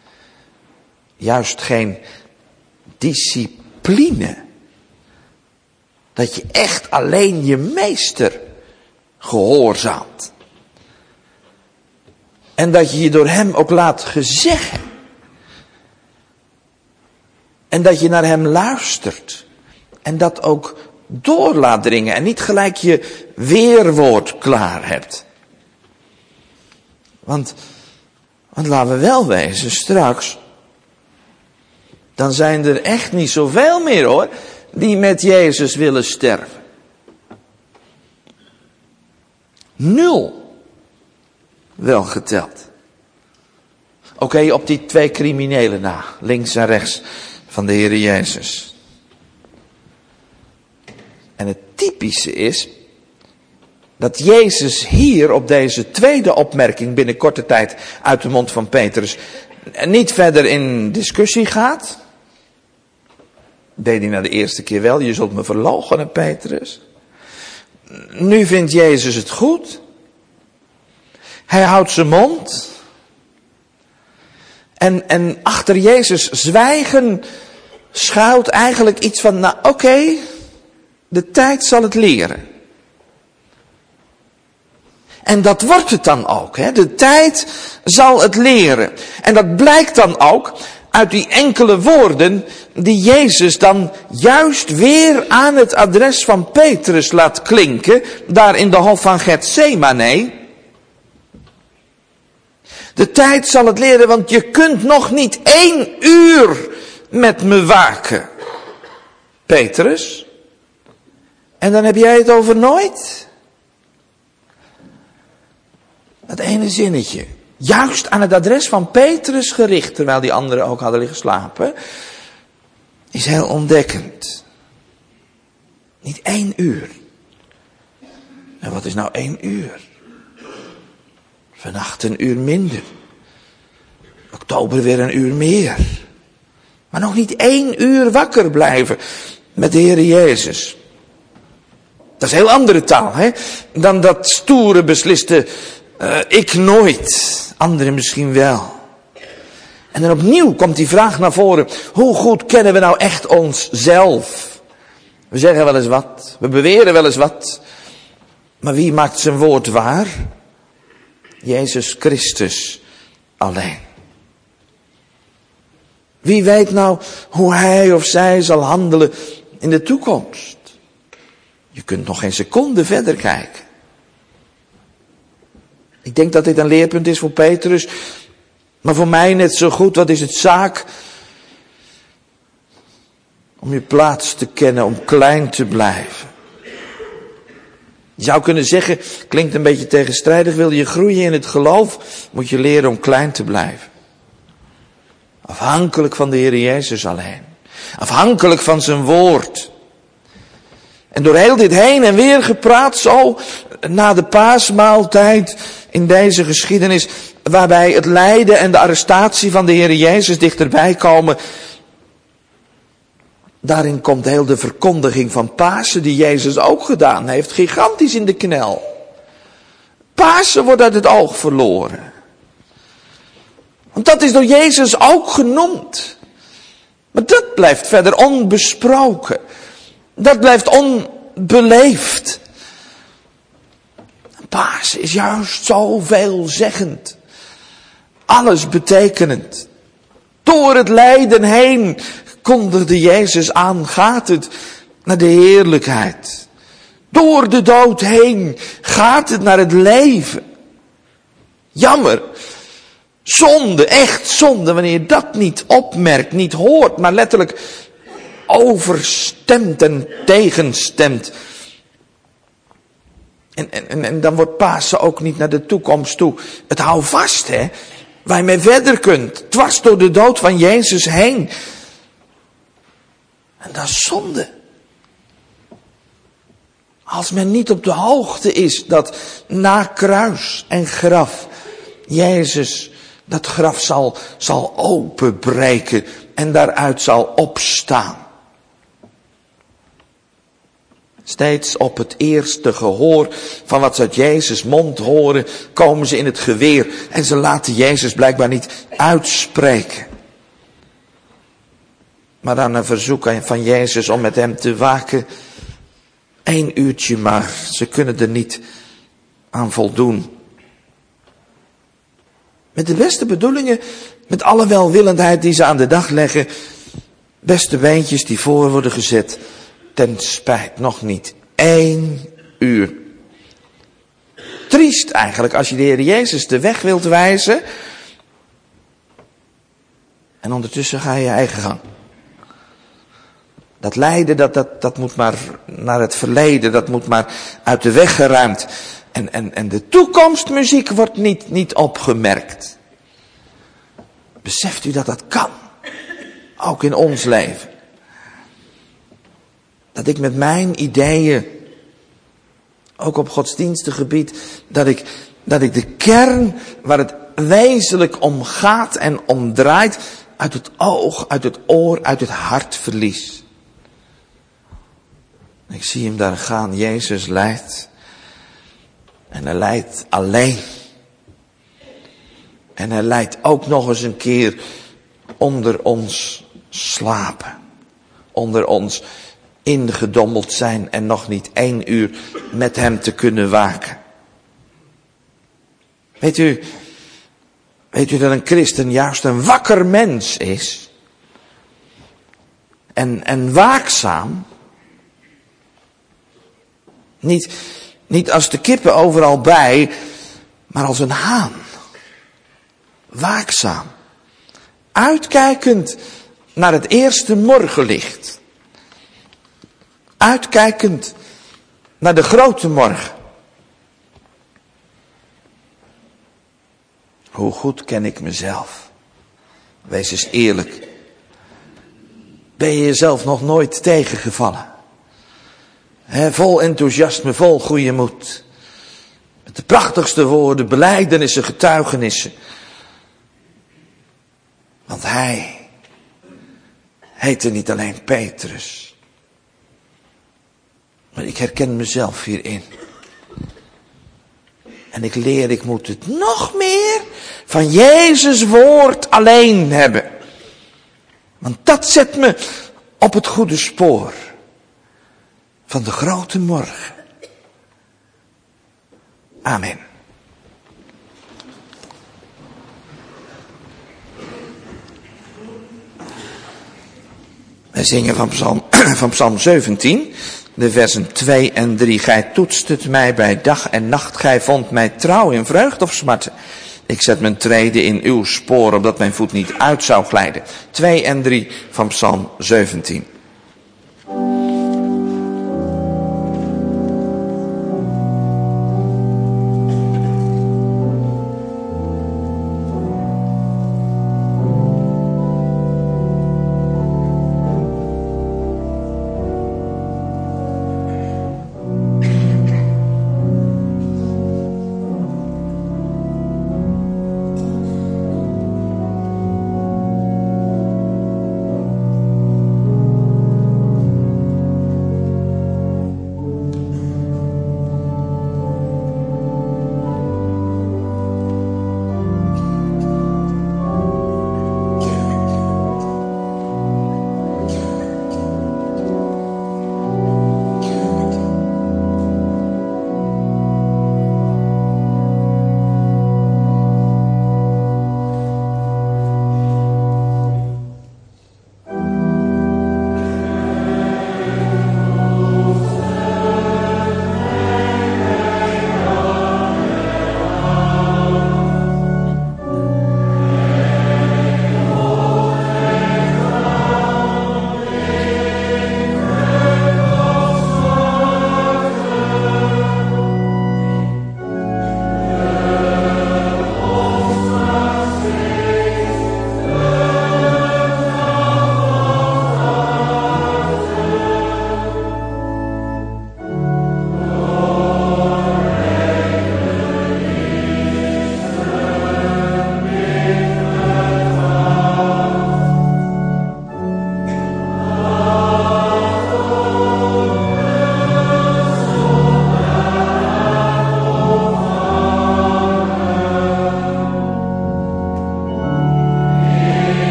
Juist geen discipline. Dat je echt alleen je meester gehoorzaamt. En dat je je door hem ook laat gezeggen. En dat je naar hem luistert. En dat ook door laat dringen. En niet gelijk je weerwoord klaar hebt. Want laten we wel wezen, straks. Dan zijn er echt niet zoveel meer, hoor. Die met Jezus willen sterven. 0. Wel geteld. Oké, op die 2 criminelen na. Links en rechts van de Heer Jezus. En het typische is dat Jezus hier op deze tweede opmerking binnen korte tijd uit de mond van Petrus niet verder in discussie gaat. Deed hij nou de eerste keer wel, je zult me verloochenen, Petrus. Nu vindt Jezus het goed. Hij houdt zijn mond. En achter Jezus zwijgen schuilt eigenlijk iets van, nou oké, de tijd zal het leren. En dat wordt het dan ook. Hè? De tijd zal het leren. En dat blijkt dan ook uit die enkele woorden die Jezus dan juist weer aan het adres van Petrus laat klinken, daar in de hof van Getsemane. De tijd zal het leren, want je kunt nog niet 1 uur met me waken, Petrus. En dan heb jij het over nooit? Dat ene zinnetje, juist aan het adres van Petrus gericht, terwijl die anderen ook hadden liggen slapen, is heel ontdekkend. Niet 1 uur. En wat is nou 1 uur? Vannacht 1 uur minder. Oktober weer 1 uur meer. Maar nog niet 1 uur wakker blijven met de Heer Jezus. Dat is een heel andere taal, hè? Dan dat stoere besliste, ik nooit, anderen misschien wel. En dan opnieuw komt die vraag naar voren, hoe goed kennen we nou echt onszelf? We zeggen wel eens wat, we beweren wel eens wat, maar wie maakt zijn woord waar? Jezus Christus alleen. Wie weet nou hoe hij of zij zal handelen in de toekomst? Je kunt nog geen seconde verder kijken. Ik denk dat dit een leerpunt is voor Petrus, maar voor mij net zo goed. Wat is het zaak om je plaats te kennen, om klein te blijven? Je zou kunnen zeggen, klinkt een beetje tegenstrijdig, wil je groeien in het geloof, moet je leren om klein te blijven. Afhankelijk van de Heer Jezus alleen. Afhankelijk van zijn woord. En door heel dit heen en weer gepraat, zo na de paasmaaltijd in deze geschiedenis, waarbij het lijden en de arrestatie van de Heer Jezus dichterbij komen, daarin komt heel de verkondiging van Pasen die Jezus ook gedaan heeft, gigantisch in de knel. Pasen wordt uit het oog verloren. Want dat is door Jezus ook genoemd. Maar dat blijft verder onbesproken. Dat blijft onbeleefd. Pasen is juist zo veelzeggend. Alles betekenend. Door het lijden heen kondigde Jezus aan, gaat het naar de heerlijkheid. Door de dood heen gaat het naar het leven. Jammer. Zonde, echt zonde, wanneer je dat niet opmerkt, niet hoort, maar letterlijk overstemt en tegenstemt. En dan wordt Pasen ook niet naar de toekomst toe. Het hou vast, hè, waar je mee verder kunt, dwars door de dood van Jezus heen. En dat is zonde. Als men niet op de hoogte is dat na kruis en graf Jezus dat graf zal openbreken en daaruit zal opstaan. Steeds op het eerste gehoor van wat ze uit Jezus' mond horen, komen ze in het geweer en ze laten Jezus blijkbaar niet uitspreken. Maar aan een verzoek van Jezus om met hem te waken, 1 uurtje maar, ze kunnen er niet aan voldoen. Met de beste bedoelingen, met alle welwillendheid die ze aan de dag leggen, beste beentjes die voor worden gezet, ten spijt nog niet 1 uur. Triest eigenlijk als je de Heer Jezus de weg wilt wijzen en ondertussen ga je je eigen gang. Dat lijden, dat moet maar naar het verleden, dat moet maar uit de weg geruimd. En de toekomstmuziek wordt niet opgemerkt. Beseft u dat dat kan? Ook in ons leven. Dat ik met mijn ideeën, ook op godsdienstig gebied, dat ik de kern waar het wezenlijk om gaat en om draait, uit het oog, uit het oor, uit het hart verlies. Ik zie hem daar gaan, Jezus lijdt. En hij lijdt alleen. En hij leidt ook nog eens een keer onder ons slapen. Onder ons ingedommeld zijn en nog niet 1 uur met hem te kunnen waken. Weet u dat een christen juist een wakker mens is? En waakzaam? Niet als de kippen overal bij, maar als een haan. Waakzaam. Uitkijkend naar het eerste morgenlicht. Uitkijkend naar de grote morgen. Hoe goed ken ik mezelf? Wees eens eerlijk. Ben je jezelf nog nooit tegengevallen? Vol enthousiasme, vol goede moed. Met de prachtigste woorden, belijdenissen, getuigenissen. Want hij heette niet alleen Petrus. Maar ik herken mezelf hierin. En ik moet het nog meer van Jezus woord alleen hebben. Want dat zet me op het goede spoor van de grote morgen. Amen. Wij zingen van Psalm 17, de versen 2 en 3. Gij toetst het mij bij dag en nacht, gij vondt mij trouw in vreugd of smart. Ik zet mijn treden in uw spoor, opdat mijn voet niet uit zou glijden. 2 en 3 van Psalm 17.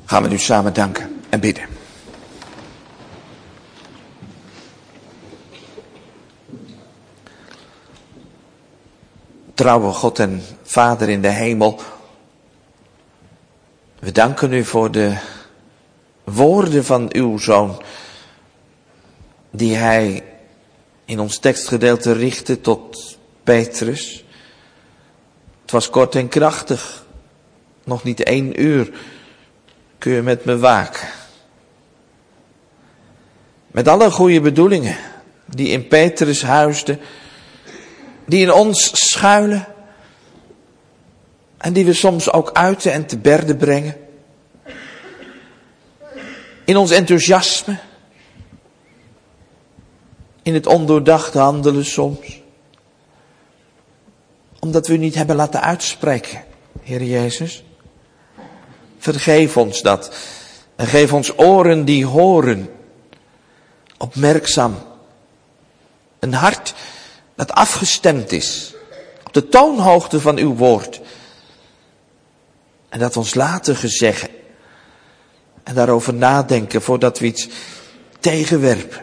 gaan we nu samen danken en bidden. Trouwe God en Vader in de hemel, we danken u voor de woorden van uw Zoon, die hij in ons tekstgedeelte richtte tot Petrus. Het was kort en krachtig, nog niet 1 uur kun je met me waken. Met alle goede bedoelingen die in Petrus huisden, die in ons schuilen en die we soms ook uiten en te berde brengen. In ons enthousiasme, in het ondoordachte handelen soms. Omdat we u niet hebben laten uitspreken, Heer Jezus. Vergeef ons dat en geef ons oren die horen, opmerkzaam. Een hart dat afgestemd is op de toonhoogte van uw woord. En dat we ons laten gezeggen en daarover nadenken voordat we iets tegenwerpen.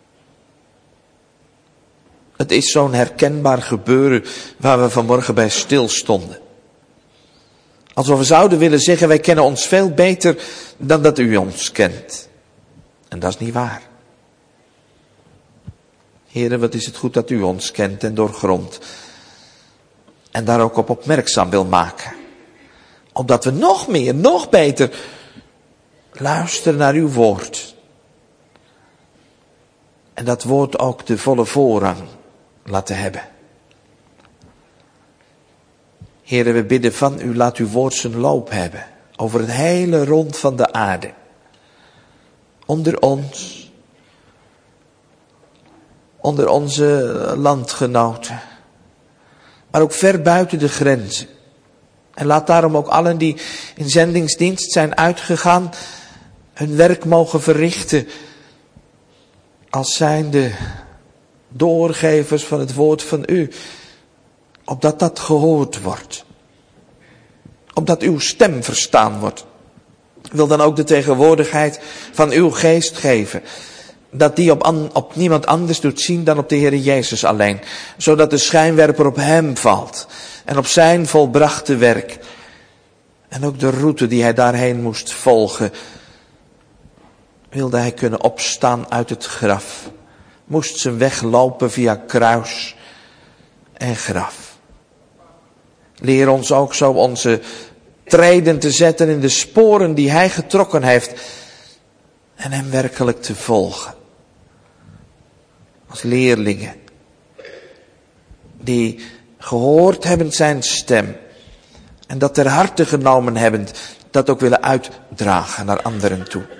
Het is zo'n herkenbaar gebeuren waar we vanmorgen bij stilstonden. Alsof we zouden willen zeggen, wij kennen ons veel beter dan dat u ons kent. En dat is niet waar. Heren, wat is het goed dat u ons kent en doorgrondt. En daar ook op opmerkzaam wil maken. Opdat we nog meer, nog beter luisteren naar uw woord. En dat woord ook de volle voorrang laten hebben. Heren, we bidden van u, laat uw woord zijn loop hebben. Over het hele rond van de aarde. Onder ons. Onder onze landgenoten. Maar ook ver buiten de grenzen. En laat daarom ook allen die in zendingsdienst zijn uitgegaan, hun werk mogen verrichten. Als zijnde doorgevers van het woord van u. Opdat dat gehoord wordt. Opdat uw stem verstaan wordt. Ik wil dan ook de tegenwoordigheid van uw geest geven. Dat die op niemand anders doet zien dan op de Heer Jezus alleen. Zodat de schijnwerper op hem valt. En op zijn volbrachte werk. En ook de route die hij daarheen moest volgen. Wilde hij kunnen opstaan uit het graf. Moest zijn weg lopen via kruis en graf. Leer ons ook zo onze treden te zetten in de sporen die hij getrokken heeft. En hem werkelijk te volgen. Als leerlingen. Die gehoord hebben zijn stem. En dat ter harte genomen hebben. Dat ook willen uitdragen naar anderen toe.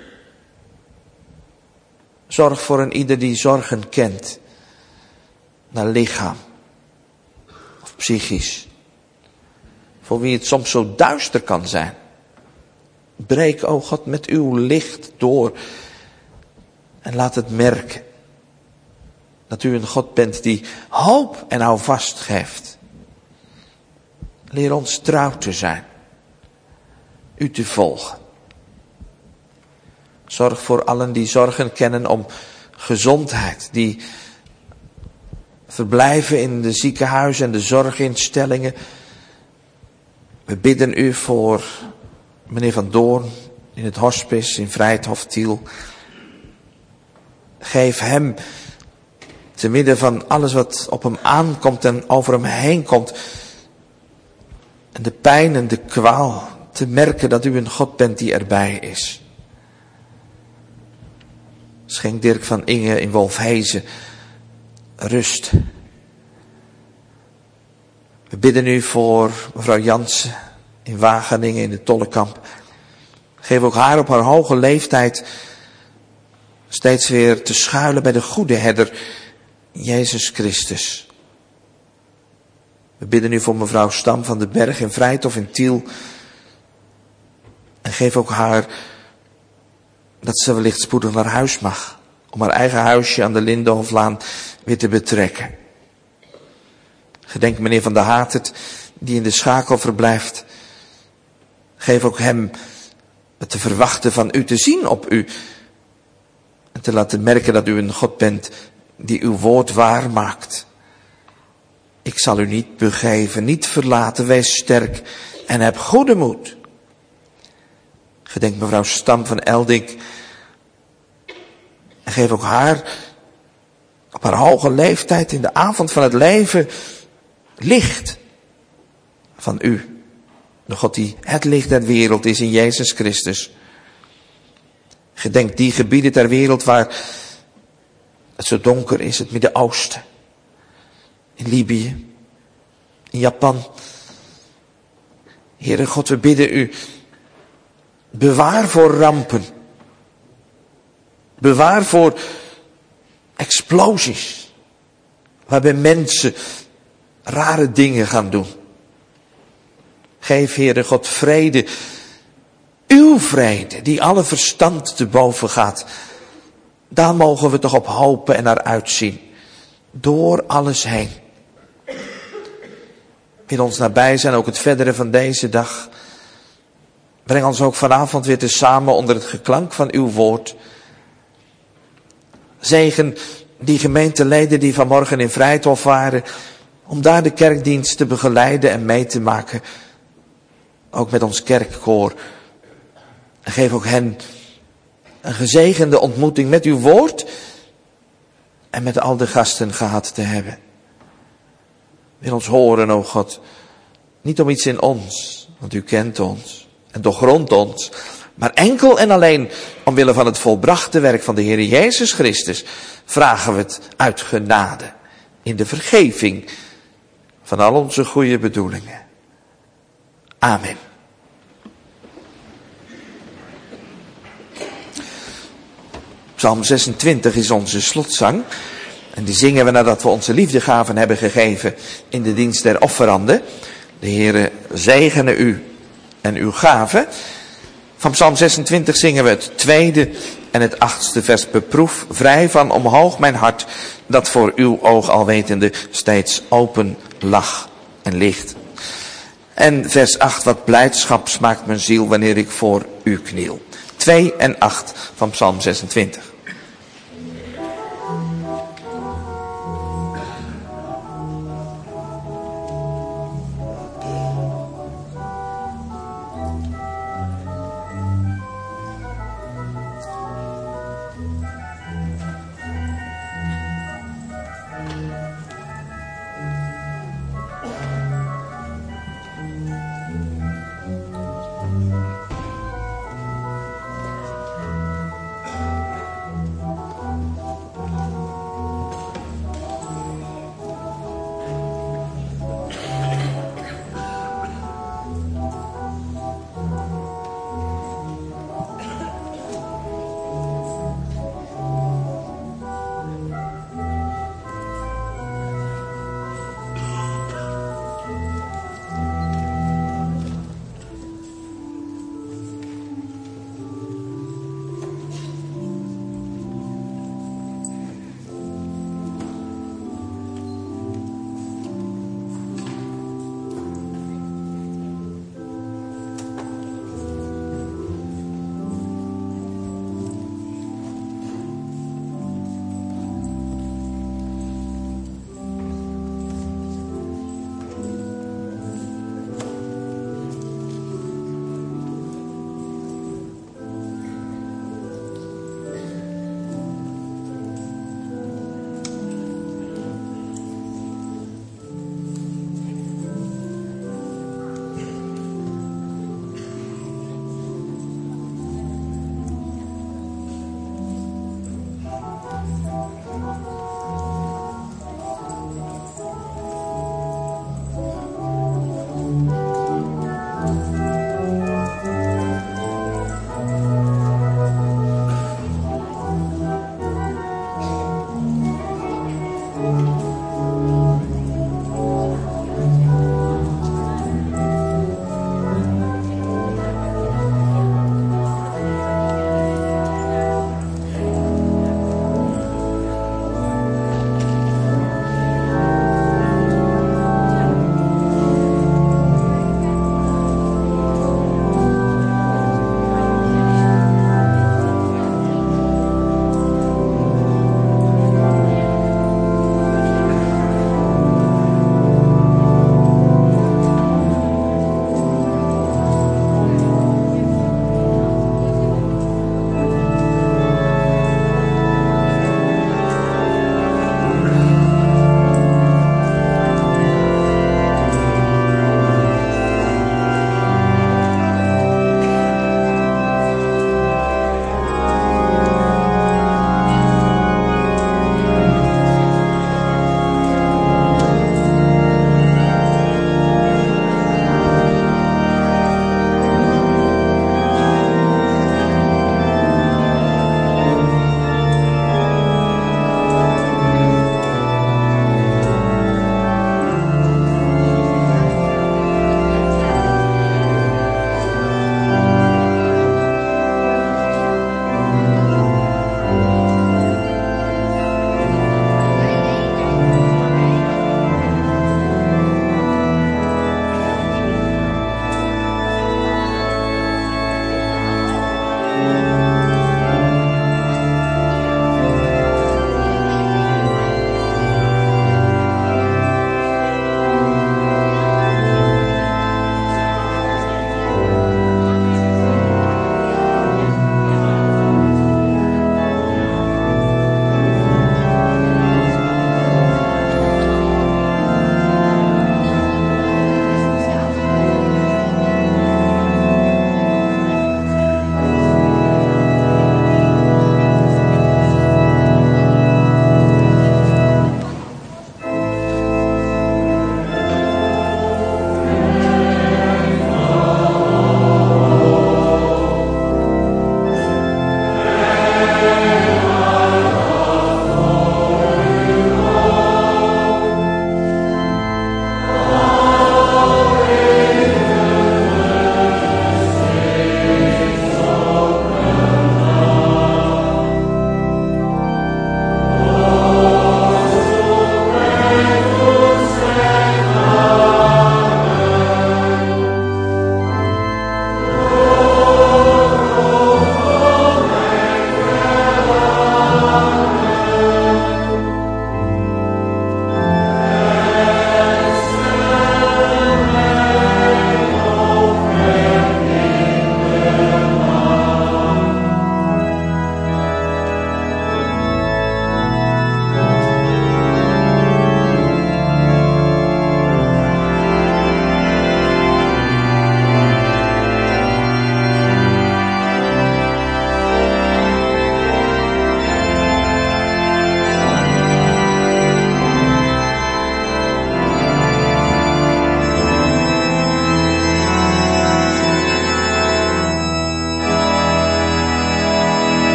Zorg voor een ieder die zorgen kent. Naar lichaam. Of psychisch. Voor wie het soms zo duister kan zijn. Breek, o God, met uw licht door. En laat het merken. Dat u een God bent die hoop en houvast geeft. Leer ons trouw te zijn. U te volgen. Zorg voor allen die zorgen kennen om gezondheid. Die verblijven in de ziekenhuizen en de zorginstellingen. We bidden u voor meneer Van Doorn in het hospice in Vrijthof Tiel. Geef hem te midden van alles wat op hem aankomt en over hem heen komt. En de pijn en de kwaal te merken dat u een God bent die erbij is. Schenk Dirk van Inge in Wolfhezen rust. We bidden u voor mevrouw Jansen in Wageningen in de Tollekamp. Geef ook haar op haar hoge leeftijd steeds weer te schuilen bij de goede herder Jezus Christus. We bidden u voor mevrouw Stam van den Berg in Vrijthof in Tiel. En geef ook haar dat ze wellicht spoedig naar huis mag. Om haar eigen huisje aan de Lindenhoflaan weer te betrekken. Gedenk meneer Van der Hatert die in de Schakel verblijft. Geef ook hem te verwachten van u, te zien op u. En te laten merken dat u een God bent die uw woord waar maakt. Ik zal u niet begeven, niet verlaten, wees sterk en heb goede moed. Gedenk mevrouw Stam van Eldink. En geef ook haar op haar hoge leeftijd in de avond van het leven licht van u. De God die het licht der wereld is in Jezus Christus. Gedenk die gebieden ter wereld waar het zo donker is, het Midden-Oosten. In Libië, in Japan. Heere God, we bidden u, bewaar voor rampen. Bewaar voor explosies. Waarbij mensen rare dingen gaan doen. Geef, Heere God, vrede. Uw vrede, die alle verstand te boven gaat. Daar mogen we toch op hopen en naar uitzien. Door alles heen. Wil ons nabij zijn, ook het verdere van deze dag. Breng ons ook vanavond weer tezamen onder het geklank van uw woord. Zegen die gemeenteleden die vanmorgen in Vrijthof waren, om daar de kerkdienst te begeleiden en mee te maken. Ook met ons kerkkoor. En geef ook hen een gezegende ontmoeting met uw woord en met al de gasten gehad te hebben. Wil ons horen, o God, niet om iets in ons, want u kent ons en doorgrondt ons, maar enkel en alleen omwille van het volbrachte werk van de Heer Jezus Christus vragen we het uit genade in de vergeving van al onze goede bedoelingen. Amen. Psalm 26 is onze slotzang. En die zingen we nadat we onze liefdegaven hebben gegeven in de dienst der offeranden. De Heere zegene u en uw gaven. Van Psalm 26 zingen we het 2e en het 8e vers. Beproef vrij van omhoog mijn hart, dat voor uw oog alwetende steeds open lag en ligt. En vers 8, wat blijdschap smaakt mijn ziel wanneer ik voor u kniel. 2 en 8 van Psalm 26.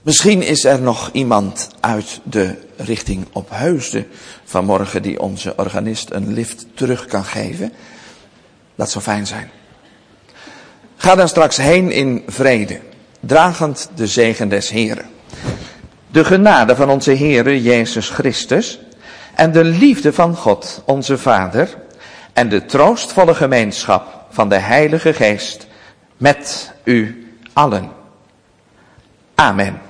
Misschien is er nog iemand uit de richting Opheusden vanmorgen die onze organist een lift terug kan geven. Dat zou fijn zijn. Ga dan straks heen in vrede, dragend de zegen des Heren. De genade van onze Heere Jezus Christus en de liefde van God, onze Vader, en de troostvolle gemeenschap van de Heilige Geest met u allen. Amen.